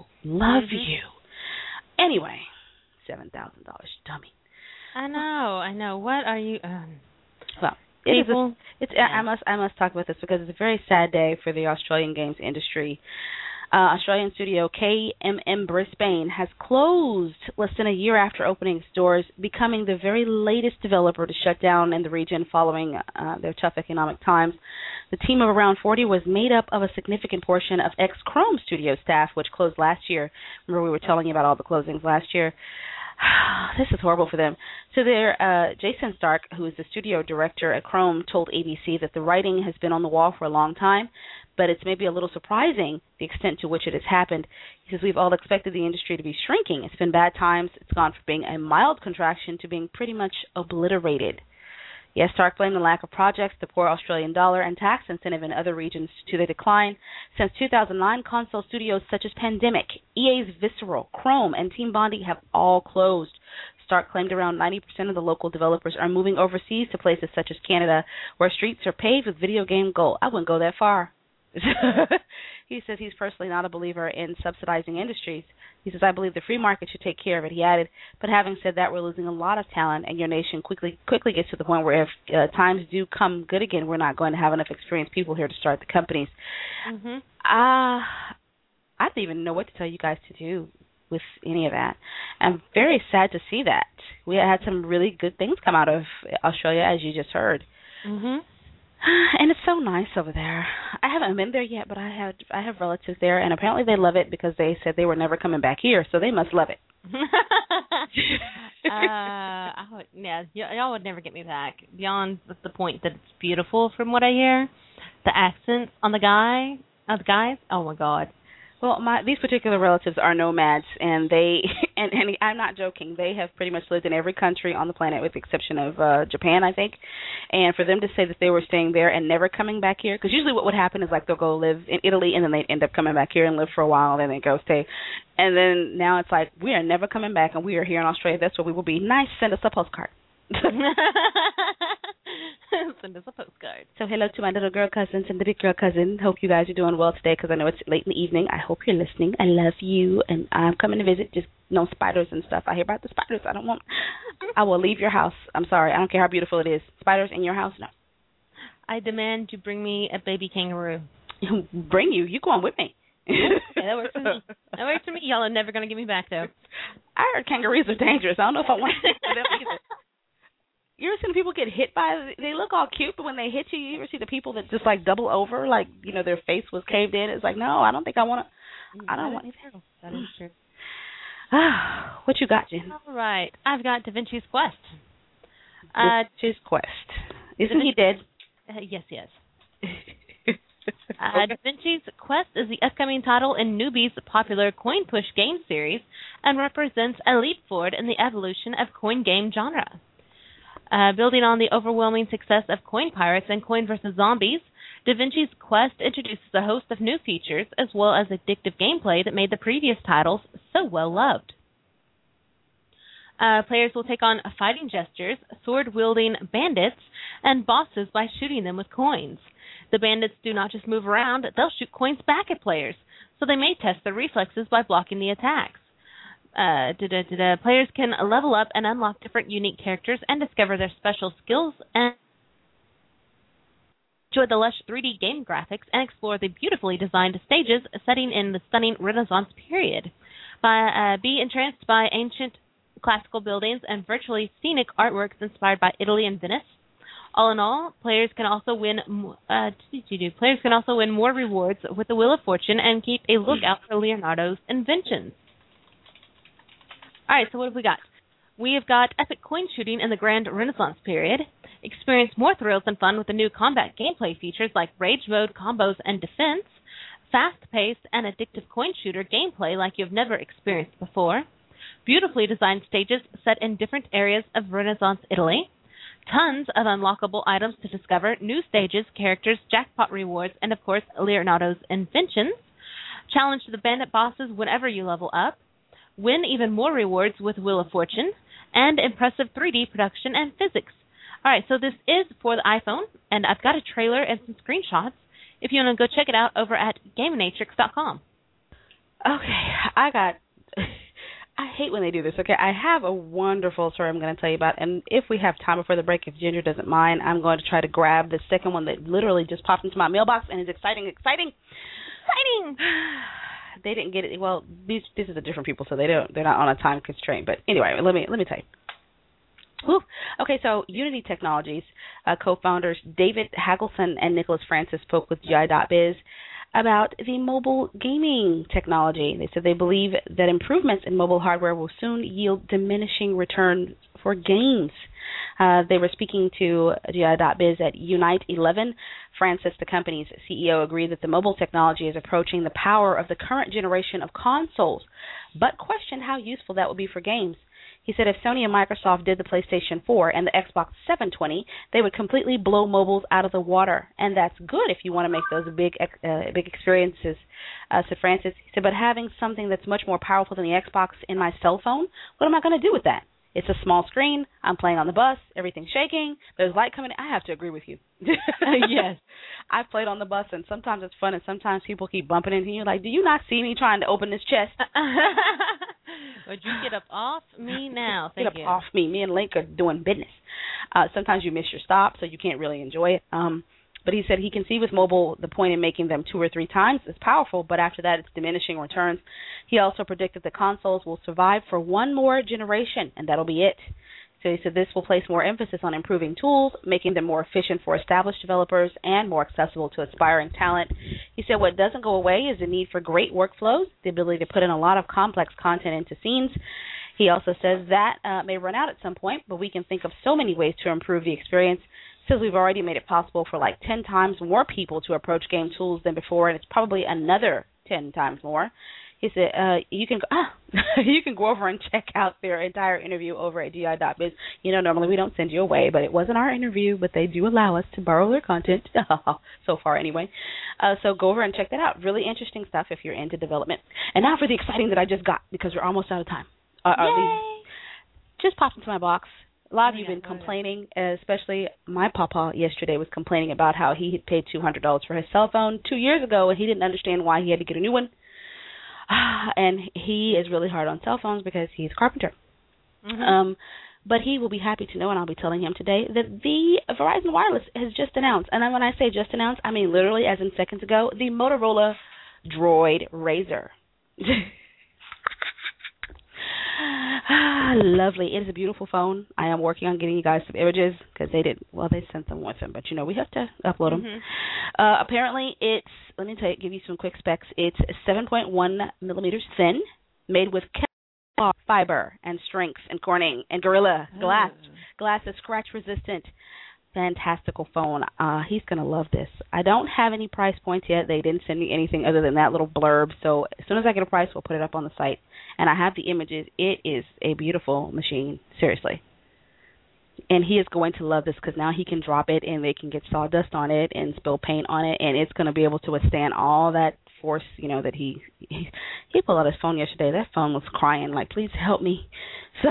Anyway, $7,000, dummy. I know. What are you? Well. People, I must talk about this because it's a very sad day for the Australian games industry. Australian studio KMM Brisbane has closed less than a year after opening its doors, becoming the very latest developer to shut down in the region following their tough economic times. The team of around 40 was made up of a significant portion of ex-Chrome studio staff, which closed last year. Remember we were telling you about all the closings last year. This is horrible for them. So Jason Stark, who is the studio director at Chrome, told ABC that the writing has been on the wall for a long time, but it's maybe a little surprising the extent to which it has happened. He says, we've all expected the industry to be shrinking. It's been bad times. It's gone from being a mild contraction to being pretty much obliterated. Yes, Stark blamed the lack of projects, the poor Australian dollar, and tax incentive in other regions to the decline. Since 2009, console studios such as Pandemic, EA's Visceral, Chrome, and Team Bondi have all closed. Stark claimed around 90% of the local developers are moving overseas to places such as Canada, where streets are paved with video game gold. I wouldn't go that far. He says he's personally not a believer in subsidizing industries. He says, I believe the free market should take care of it. He added, but having said that, we're losing a lot of talent, and your nation quickly gets to the point where if times do come good again, we're not going to have enough experienced people here to start the companies. Mm-hmm. I don't even know what to tell you guys to do with any of that. I'm very sad to see that. We had some really good things come out of Australia, as you just heard. Mm-hmm. And it's so nice over there. I haven't been there yet, but I have relatives there, and apparently they love it because they said they were never coming back here, so they must love it. Y'all would never get me back. Beyond the point that it's beautiful, from what I hear, the accents on the guys. Oh my God. Well, these particular relatives are nomads, and they and I'm not joking. They have pretty much lived in every country on the planet with the exception of Japan, I think. And for them to say that they were staying there and never coming back here, because usually what would happen is like they'll go live in Italy and then they'd end up coming back here and live for a while, and then they go stay. And then now it's like, we are never coming back, and we are here in Australia. That's where we will be. Nice, send us a postcard. Send us a postcard. So hello to my little girl cousins and the big girl cousin. Hope you guys are doing well today, because I know it's late in the evening. I hope you're listening. I love you, and I'm coming to visit. Just no spiders and stuff. I hear about the spiders. I will leave your house. I'm sorry. I don't care how beautiful it is. Spiders in your house? No. I demand you bring me a baby kangaroo. Bring you? You go on with me. Okay, that works for me. That works for me. Y'all are never going to get me back, though. I heard kangaroos are dangerous. I don't know if I want to for them either. You ever seen people get hit by? They look all cute, but when they hit you, you ever see the people that just like double over, like their face was caved in? It's like, no, I don't think I want to. I don't want. That is true. What you got, Jen? All right, I've got Da Vinci's Quest. Da Vinci's Quest. Isn't he dead? Yes. Da Vinci's Quest is the upcoming title in Newbie's popular Coin Push game series and represents a leap forward in the evolution of coin game genre. Building on the overwhelming success of Coin Pirates and Coin vs. Zombies, Da Vinci's Quest introduces a host of new features as well as addictive gameplay that made the previous titles so well loved. Players will take on fighting gestures, sword-wielding bandits, and bosses by shooting them with coins. The bandits do not just move around, they'll shoot coins back at players, so they may test their reflexes by blocking the attacks. Players can level up and unlock different unique characters and discover their special skills and enjoy the lush 3D game graphics and explore the beautifully designed stages setting in the stunning Renaissance period. Be entranced by ancient classical buildings and virtually scenic artworks inspired by Italy and Venice. All in all, players can also win more rewards with the Wheel of Fortune and keep a lookout for Leonardo's inventions. All right, so what have we got? We have got epic coin shooting in the Grand Renaissance period. Experience more thrills and fun with the new combat gameplay features like Rage Mode, combos, and defense. Fast-paced and addictive coin shooter gameplay like you've never experienced before. Beautifully designed stages set in different areas of Renaissance Italy. Tons of unlockable items to discover, new stages, characters, jackpot rewards, and of course, Leonardo's inventions. Challenge the bandit bosses whenever you level up. Win even more rewards with Wheel of Fortune, and impressive 3D production and physics. All right, so this is for the iPhone, and I've got a trailer and some screenshots if you want to go check it out over at GameNatrix.com. Okay, I hate when they do this, okay? I have a wonderful story I'm going to tell you about, and if we have time before the break, if Ginger doesn't mind, I'm going to try to grab the second one that literally just popped into my mailbox and is exciting! They didn't get it. Well, this is a different people, so they're not on a time constraint. But anyway, let me tell you. Whew. Okay, so Unity Technologies co-founders David Hagelson and Nicholas Francis spoke with GI.biz about the mobile gaming technology. They said they believe that improvements in mobile hardware will soon yield diminishing returns for games. They were speaking to GI.biz at Unite 11. Francis, the company's CEO, agreed that the mobile technology is approaching the power of the current generation of consoles, but questioned how useful that would be for games. He said if Sony and Microsoft did the PlayStation 4 and the Xbox 720, they would completely blow mobiles out of the water, and that's good if you want to make those big experiences, said Francis. He said, but having something that's much more powerful than the Xbox in my cell phone, what am I going to do with that? It's a small screen. I'm playing on the bus. Everything's shaking. There's light coming in. I have to agree with you. Yes. I've played on the bus, and sometimes it's fun, and sometimes people keep bumping into you. Like, do you not see me trying to open this chest? Would you get up off me now? Get up off me. Me and Link are doing business. Sometimes you miss your stop, so you can't really enjoy it. But he said he can see with mobile the point in making them 2 or 3 times is powerful, but after that it's diminishing returns. He also predicted the consoles will survive for one more generation, and that'll be it. So he said this will place more emphasis on improving tools, making them more efficient for established developers and more accessible to aspiring talent. He said what doesn't go away is the need for great workflows, the ability to put in a lot of complex content into scenes. He also says that may run out at some point, but we can think of so many ways to improve the experience. Says we've already made it possible for like 10 times more people to approach game tools than before, and it's probably another 10 times more. He said you can go over and check out their entire interview over at gi.biz. You know, normally we don't send you away, but it wasn't our interview, but they do allow us to borrow their content, so far anyway. So go over and check that out. Really interesting stuff if you're into development. And now for the exciting that I just got, because we're almost out of time. Just popped into my box. A lot of you have been complaining, especially my papa yesterday was complaining about how he had paid $200 for his cell phone 2 years ago, and he didn't understand why he had to get a new one. And he is really hard on cell phones because he's a carpenter. Mm-hmm. But he will be happy to know, and I'll be telling him today, that the Verizon Wireless has just announced, and when I say just announced, I mean literally as in seconds ago, the Motorola Droid Razr. Lovely. It is a beautiful phone. I am working on getting you guys some images because they sent them with them, but we have to upload them. Mm-hmm. Apparently it's, let me give you some quick specs. It's 7.1 millimeters thin, made with fiber and strength and Corning and Gorilla Glass. Glass is scratch resistant. Fantastical phone. He's going to love this. I don't have any price points yet. They didn't send me anything other than that little blurb. So as soon as I get a price, we'll put it up on the site. And I have the images. It is a beautiful machine, seriously. And he is going to love this because now he can drop it and they can get sawdust on it and spill paint on it, and it's going to be able to withstand all that force, that he pulled out his phone yesterday. That phone was crying like, please help me. So...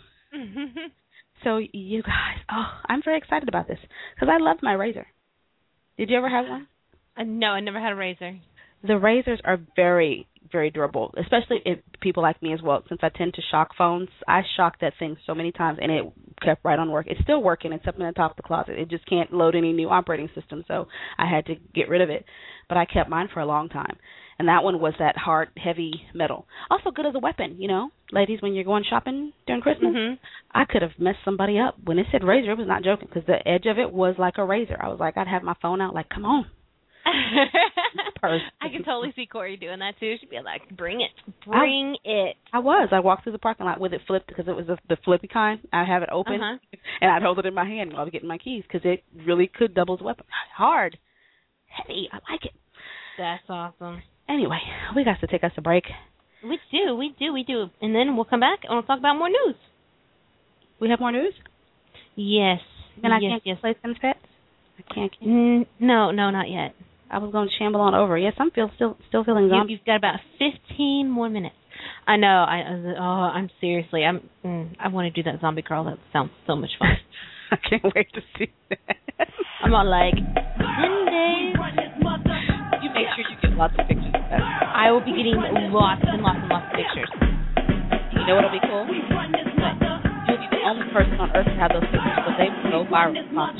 So you guys, I'm very excited about this because I love my Razr. Did you ever have one? No, I never had a Razr. The Razrs are very, very durable, especially if people like me as well. Since I tend to shock phones, I shocked that thing so many times, and it kept right on work. It's still working. It's up in the top of the closet. It just can't load any new operating system, so I had to get rid of it. But I kept mine for a long time. And that one was that hard, heavy metal. Also good as a weapon, Ladies, when you're going shopping during Christmas, I could have messed somebody up. When it said Razr, I was not joking because the edge of it was like a razor. I was like, I'd have my phone out like, come on. I can totally see Corey doing that, too. She'd be like, bring it. Bring it. I walked through the parking lot with it flipped because it was the flippy kind. I'd have it open, and I'd hold it in my hand while I was getting my keys because it really could double as a weapon. Hard. Heavy. I like it. That's awesome. Anyway, we got to take us a break. We do. And then we'll come back and we'll talk about more news. We have more news? Yes. And I can't play some pets? I can't. No, not yet. I was going to shamble on over. Yes, I'm still feeling zombie. You've got about 15 more minutes. I know. I'm seriously. I want to do that zombie girl. That sounds so much fun. I can't wait to see that. I'm all like, 10 days. You make sure you get lots of pictures of that. I will be getting lots and lots and lots of pictures. You know what'll be cool? You'll be the only person on Earth to have those pictures, but they will go viral.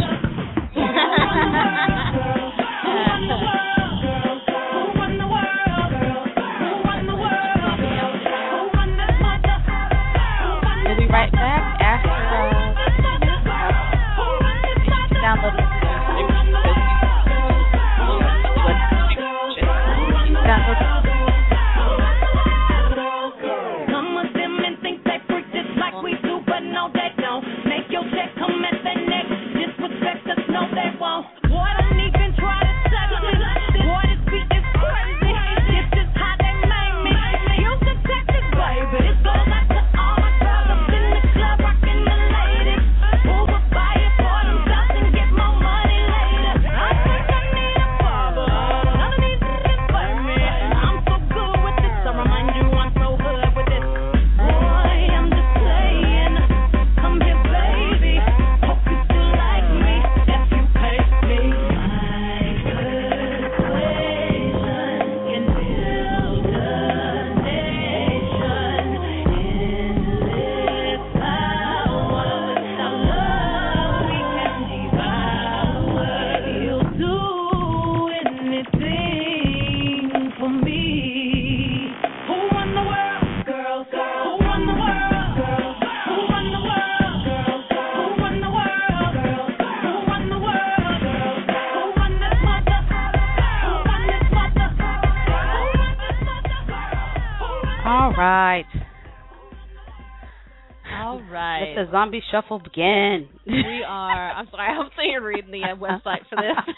We'll be right back after download it. Some of them and think they freak just like we do, but no, they don't. Make your check come at the neck. Disrespect us, no, they won't. Boy, don't even try. right. All right. Let the zombie shuffle begin. We are. I'm sorry. I'm sitting here reading the website for this.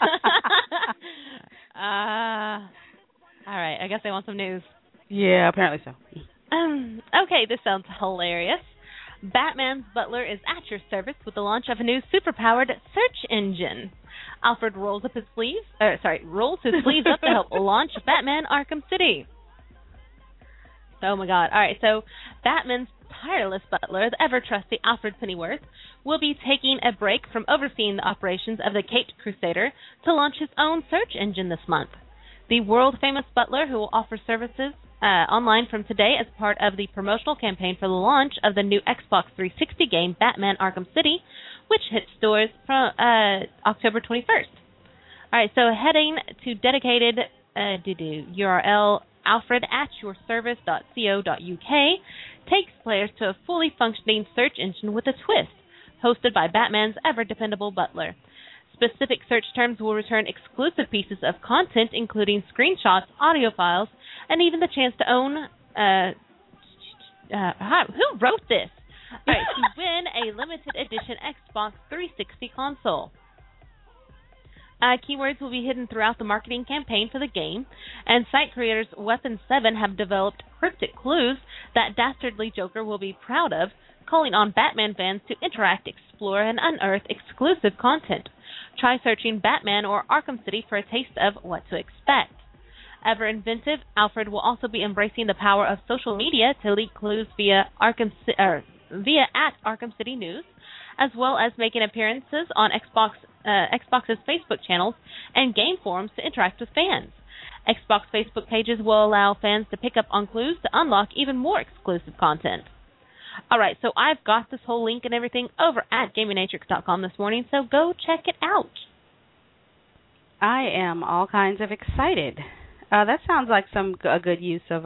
All right. I guess they want some news. Yeah, apparently so. Okay, this sounds hilarious. Batman's butler is at your service with the launch of a new superpowered search engine. Alfred rolls his sleeves up to help launch Batman Arkham City. Oh my God. All right, so Batman's tireless butler, the ever-trusty Alfred Pennyworth, will be taking a break from overseeing the operations of the Caped Crusader to launch his own search engine this month. The world-famous butler, who will offer services online from today as part of the promotional campaign for the launch of the new Xbox 360 game Batman Arkham City, which hits stores from October 21st. All right, so heading to dedicated URL alfredatyourservice.co.uk takes players to a fully functioning search engine with a twist, hosted by Batman's ever-dependable butler. Specific search terms will return exclusive pieces of content, including screenshots, audio files, and even the chance to own... who wrote this? All right, to win a limited edition Xbox 360 console. Keywords will be hidden throughout the marketing campaign for the game, and site creators Weapon 7 have developed cryptic clues that Dastardly Joker will be proud of, calling on Batman fans to interact, explore, and unearth exclusive content. Try searching Batman or Arkham City for a taste of what to expect. Ever inventive, Alfred will also be embracing the power of social media to leak clues via at Arkham City News, as well as making appearances on Xbox's Facebook channels and game forums to interact with fans. Xbox Facebook pages will allow fans to pick up on clues to unlock even more exclusive content. All right, so I've got this whole link and everything over at GamingMatrix.com this morning, so go check it out. I am all kinds of excited. That sounds like a good use of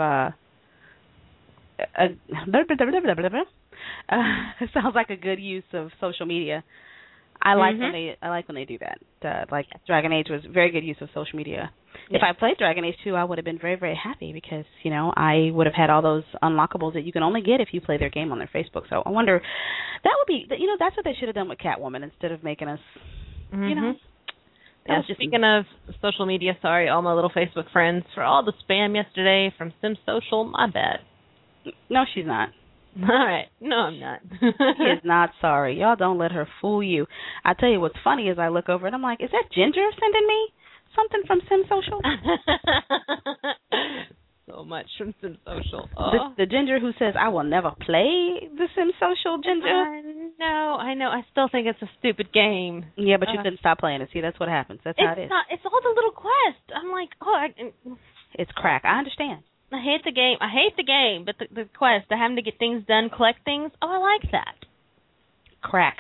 it sounds like a good use of social media. I like when they do that. Dragon Age was very good use of social media. Yes. If I played Dragon Age 2, I would have been very, very happy because, I would have had all those unlockables that you can only get if you play their game on their Facebook. So I wonder, that would be, that's what they should have done with Catwoman instead of making us, Speaking of social media, sorry, all my little Facebook friends, for all the spam yesterday from Sim Social, my bad. No, she's not. All right. No, I'm not. She is not sorry. Y'all don't let her fool you. I tell you what's funny is I look over and I'm like, is that Ginger sending me something from Sim Social? So much from Sim Social. The Ginger who says, I will never play the Sim Social Ginger. I know. I still think it's a stupid game. Yeah, but you couldn't stop playing it. See, that's what happens. That's how it is. It's all the little quests. I'm like, it's crack. I understand. I hate the game, but the quest, the having to get things done, collect things, I like that. Crack.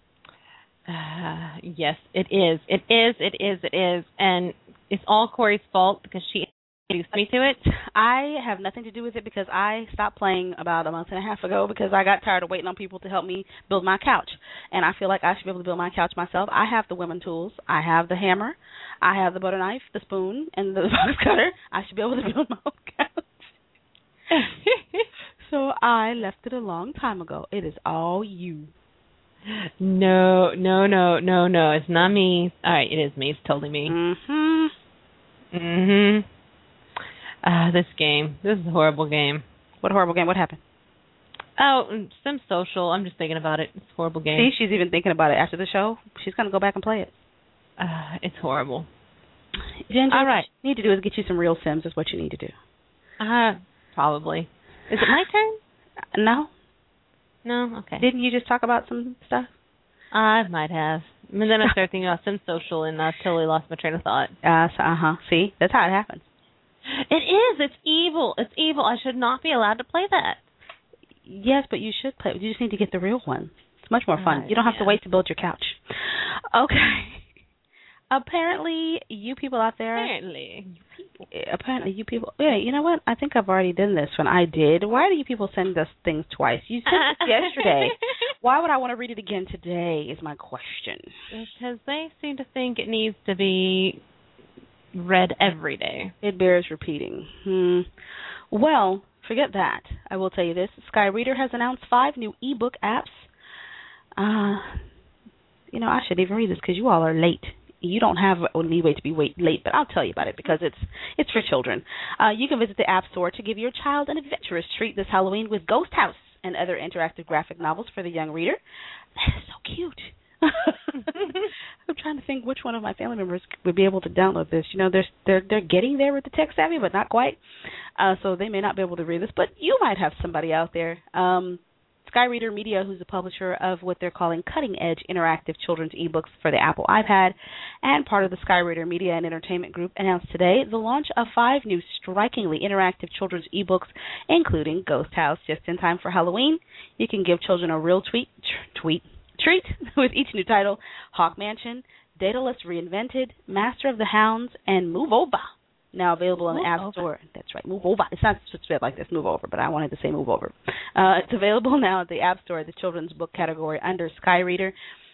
Yes, it is. It is. And it's all Corey's fault because she introduced me to it. I have nothing to do with it because I stopped playing about a month and a half ago because I got tired of waiting on people to help me build my couch. And I feel like I should be able to build my couch myself. I have the women tools. I have the hammer. I have the butter knife, the spoon, and the box cutter. I should be able to build my own couch. So I left it a long time ago. It is all you. No. It's not me. All right, it is me. It's totally me. This game. This is a horrible game. What horrible game? What happened? Oh, Sim Social. I'm just thinking about it. It's a horrible game. See, she's even thinking about it after the show. She's going to go back and play it. It's horrible. Ginger, all right. What you need to do is get you some real Sims is what you need to do. Probably. Is it my turn? No. No? Okay. Didn't you just talk about some stuff? I might have. And then I started thinking about Sim Social, and I totally lost my train of thought. See? That's how it happens. It is. It's evil. It's evil. I should not be allowed to play that. Yes, but you should play. You just need to get the real one. It's much more fun. You don't have to wait to build your couch. Okay. Apparently, you people out there... Apparently, you people... Yeah, you know what? I think I've already done this when I did. Why do you people send us things twice? You sent it yesterday. Why would I want to read it again today is my question. Because they seem to think it needs to be read every day. It bears repeating. Well, forget that. I will tell you this. Sky Reader has announced 5 new ebook apps. I shouldn't even read this because you all are late. You don't have a leeway to be late, but I'll tell you about it because it's for children. You can visit the App Store to give your child an adventurous treat this Halloween with Ghost House and other interactive graphic novels for the young reader. That is so cute. I'm trying to think which one of my family members would be able to download this. They're getting there with the tech savvy, but not quite. So they may not be able to read this, but you might have somebody out there. Sky Reader Media, who's the publisher of what they're calling cutting-edge interactive children's ebooks for the Apple iPad, and part of the Sky Reader Media and Entertainment Group, announced today the launch of 5 new strikingly interactive children's ebooks, including Ghost House, just in time for Halloween. You can give children a real treat with each new title: Hawk Mansion, Daedalus Reinvented, Master of the Hounds, and Move Over. Now available in the App Store. That's right, Move Over. It's not spelled like this, Move Over, but I wanted to say Move Over. It's available now at the App Store, the children's book category under Sky Reader.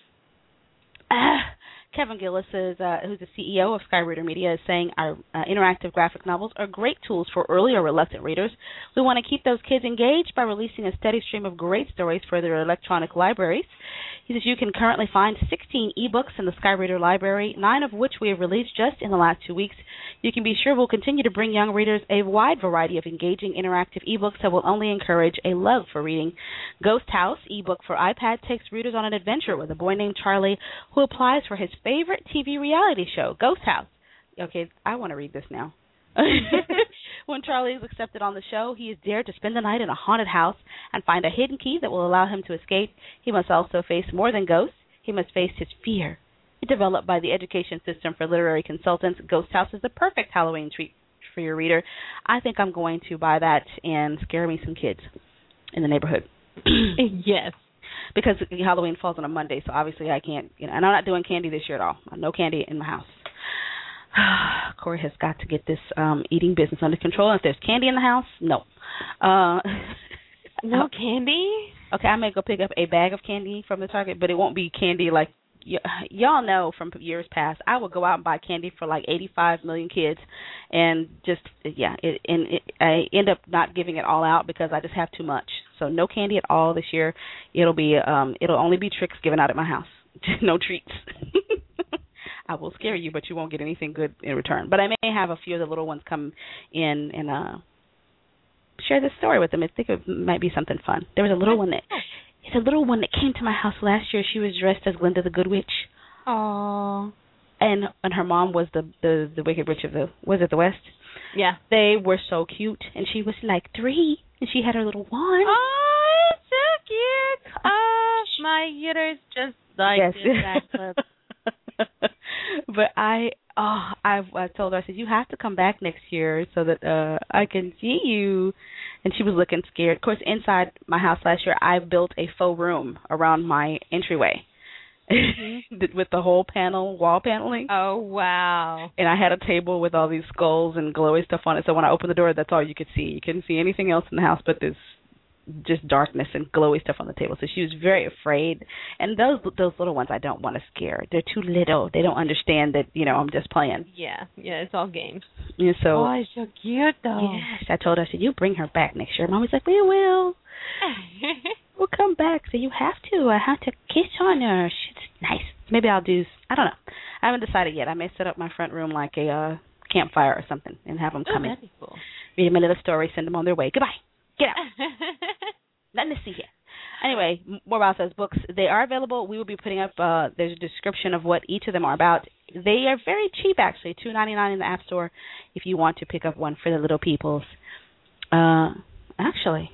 Kevin Gillis, who's the CEO of Sky Reader Media, is saying our interactive graphic novels are great tools for early or reluctant readers. We want to keep those kids engaged by releasing a steady stream of great stories for their electronic libraries. He says you can currently find 16 ebooks in the Sky Reader library, 9 of which we have released just in the last 2 weeks. You can be sure we'll continue to bring young readers a wide variety of engaging interactive ebooks that will only encourage a love for reading. Ghost House ebook for iPad takes readers on an adventure with a boy named Charlie who applies for his favorite TV reality show, Ghost House. Okay, I want to read this now. When Charlie is accepted on the show, he is dared to spend the night in a haunted house and find a hidden key that will allow him to escape. He must also face more than ghosts. He must face his fear. Developed by the Education System for Literary Consultants, Ghost House is the perfect Halloween treat for your reader. I think I'm going to buy that and scare me some kids in the neighborhood. Yes. Because Halloween falls on a Monday, so obviously I can't, and I'm not doing candy this year at all. No candy in my house. Corey has got to get this eating business under control. If there's candy in the house, no. No candy? Okay, I may go pick up a bag of candy from the Target, but it won't be candy like, y'all know from years past, I would go out and buy candy for like 85 million kids, and I end up not giving it all out because I just have too much. So no candy at all this year. It'll only be tricks given out at my house. No treats. I will scare you, but you won't get anything good in return. But I may have a few of the little ones come in and share this story with them. I think it might be something fun. There was a little one that came to my house last year. She was dressed as Glinda the Good Witch. Aww. And her mom was the Wicked Witch of the West. Yeah. They were so cute, and she was like 3, and she had her little wand. Oh, it's so cute. Oh, my uterus just like that. But I told her, I said, you have to come back next year so that I can see you. And she was looking scared. Of course, inside my house last year, I built a faux room around my entryway with the whole wall paneling. Oh, wow. And I had a table with all these skulls and glowy stuff on it. So when I opened the door, that's all you could see. You couldn't see anything else in the house but this just darkness and glowy stuff on the table. So she was very afraid. And those little ones I don't want to scare. They're too little. They don't understand that, I'm just playing. Yeah, it's all games. Yeah, so, oh, it's so cute, though. Yes, I told her, I said, you bring her back next year. Mommy's like, we will. We'll come back. So you have to. I have to kiss on her. She's nice. Maybe I'll do, I don't know. I haven't decided yet. I may set up my front room like a campfire or something and have them come in. That'd be cool. Read them a little story, send them on their way. Goodbye. Get out. Nothing to see here. Anyway, more about those books. They are available. We will be putting up, there's a description of what each of them are about. They are very cheap, actually, $2.99 in the App Store if you want to pick up one for the little peoples. Actually,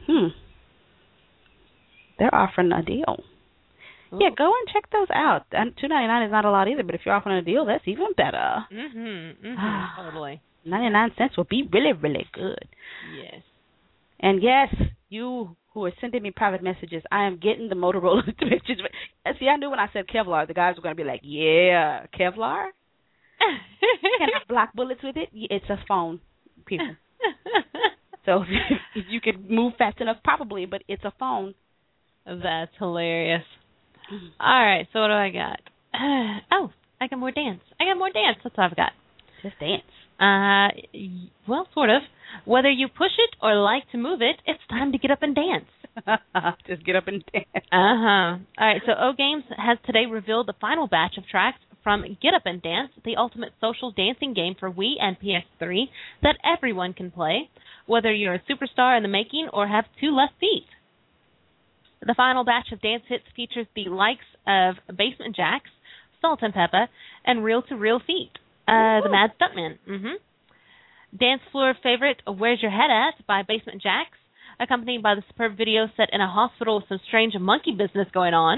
they're offering a deal. Ooh. Yeah, go and check those out. And $2.99 is not a lot either, but if you're offering a deal, that's even better. Totally. 99 cents will be really, really good. Yes. And yes, you who are sending me private messages, I am getting the Motorola pictures. See, I knew when I said Kevlar, the guys were going to be like, yeah, Kevlar? Can I block bullets with it? It's a phone, people. So if you could move fast enough, probably, but it's a phone. That's hilarious. All right, so what do I got? I got more dance. That's what I've got. Just dance. Well, sort of. Whether you push it or like to move it, it's time to get up and dance. Just get up and dance. All right, so O Games has today revealed the final batch of tracks from Get Up and Dance, the ultimate social dancing game for Wii and PS3 that everyone can play, whether you're a superstar in the making or have two left feet. The final batch of dance hits features the likes of Basement Jaxx, Salt-N-Pepa, and Reel to Reel Feet, the Mad Stuntman. Dance floor favorite Where's Your Head At by Basement Jaxx, accompanied by the superb video set in a hospital with some strange monkey business going on.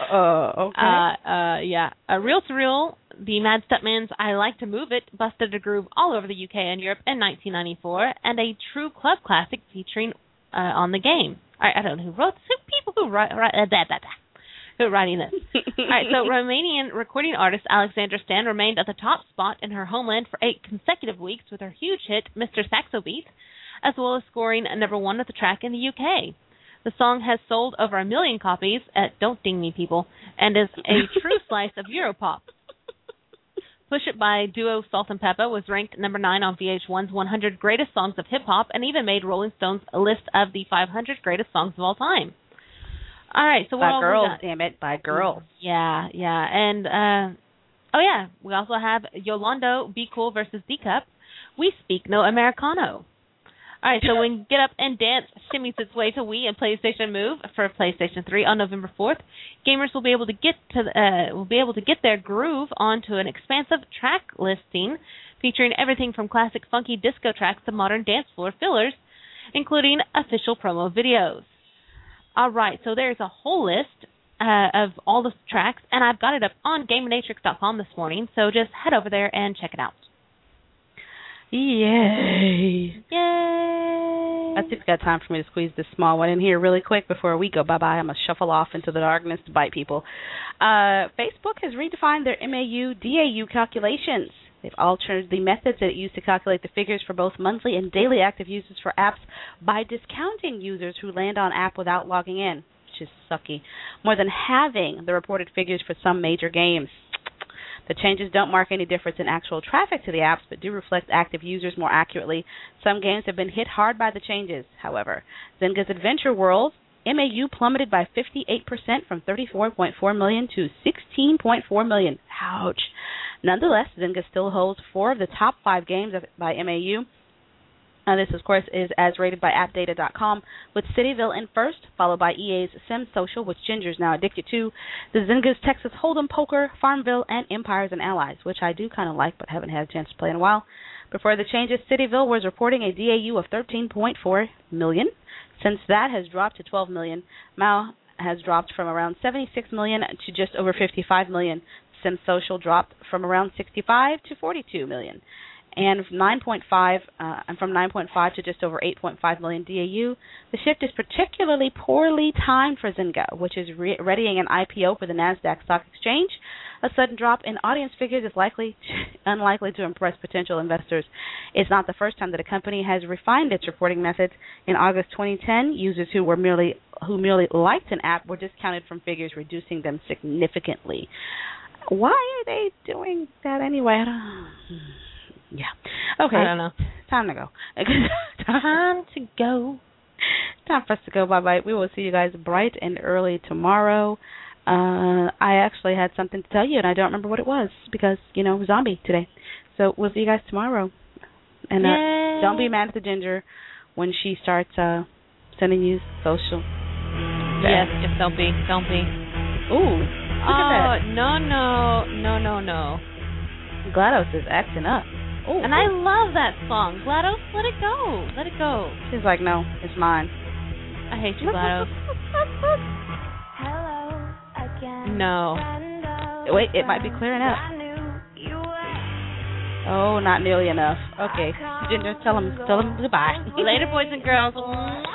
Okay. Reel to Reel, the Mad Stuntman's I Like to Move It busted a groove all over the UK and Europe in 1994, and a true club classic featuring on the game. I don't know who wrote this. People who write who are writing this. All right, so Romanian recording artist Alexandra Stan remained at the top spot in her homeland for 8 consecutive weeks with her huge hit Mr. Saxo Beat, as well as scoring number 1 with the track in the UK. The song has sold over 1 million copies, don't ding me people, and is a true slice of Europop. Push It by duo Salt-N-Pepa was ranked number 9 on VH1's 100 Greatest Songs of Hip Hop and even made Rolling Stone's list of the 500 greatest songs of all time. All right, so what by else girls, we got? damn it, by girls. Yeah, and we also have Yolando Be Cool versus D-Cup. We Speak No Americano. All right, so when Get Up and Dance shimmies its way to Wii and PlayStation Move for PlayStation 3 on November 4th, gamers will be able to get their groove onto an expansive track listing featuring everything from classic funky disco tracks to modern dance floor fillers, including official promo videos. All right, so there's a whole list of all the tracks, and I've got it up on GameMatrix.com this morning, so just head over there and check it out. Yay. Yay. I think we've got time for me to squeeze this small one in here really quick before we go bye-bye. I'm going to shuffle off into the darkness to bite people. Facebook has redefined their MAU, DAU calculations. They've altered the methods that it used to calculate the figures for both monthly and daily active users for apps by discounting users who land on app without logging in, which is sucky, more than halving the reported figures for some major games. The changes don't mark any difference in actual traffic to the apps, but do reflect active users more accurately. Some games have been hit hard by the changes, however. Zynga's Adventure World MAU plummeted by 58% from 34.4 million to 16.4 million. Ouch. Nonetheless, Zynga still holds 4 of the top 5 games by MAU. This, of course, is as rated by AppData.com, with Cityville in first, followed by EA's Sim Social, which Ginger's now addicted to, the Zynga's Texas Hold'em Poker, Farmville, and Empires and Allies, which I do kind of like but haven't had a chance to play in a while. Before the changes, Cityville was reporting a DAU of 13.4 million. Since that has dropped to 12 million, MAU has dropped from around 76 million to just over 55 million. Sim Social dropped from around 65 to 42 million. And from 9.5 to just over 8.5 million DAU. The shift is particularly poorly timed for Zynga, which is readying an IPO for the NASDAQ Stock Exchange. A sudden drop in audience figures is unlikely to impress potential investors. It's not the first time that a company has refined its reporting methods. In August 2010, users who merely liked an app were discounted from figures, reducing them significantly. Why are they doing that anyway? Yeah. Okay. I don't know. Time to go. Time to go. Time for us to go. Bye-bye. We will see you guys bright and early tomorrow. I actually had something to tell you, and I don't remember what it was because, zombie today. So we'll see you guys tomorrow. And don't be mad at the Ginger when she starts sending you social. Yes, don't be. Ooh, look at that. No. GLaDOS is acting up. Ooh, and I love that song. GLaDOS, let it go. She's like, no, it's mine. I hate you, GLaDOS. Hello again. No. Wait, it might be clearing up. Oh, not nearly enough. Okay, Ginger, tell them goodbye. Later, boys and girls.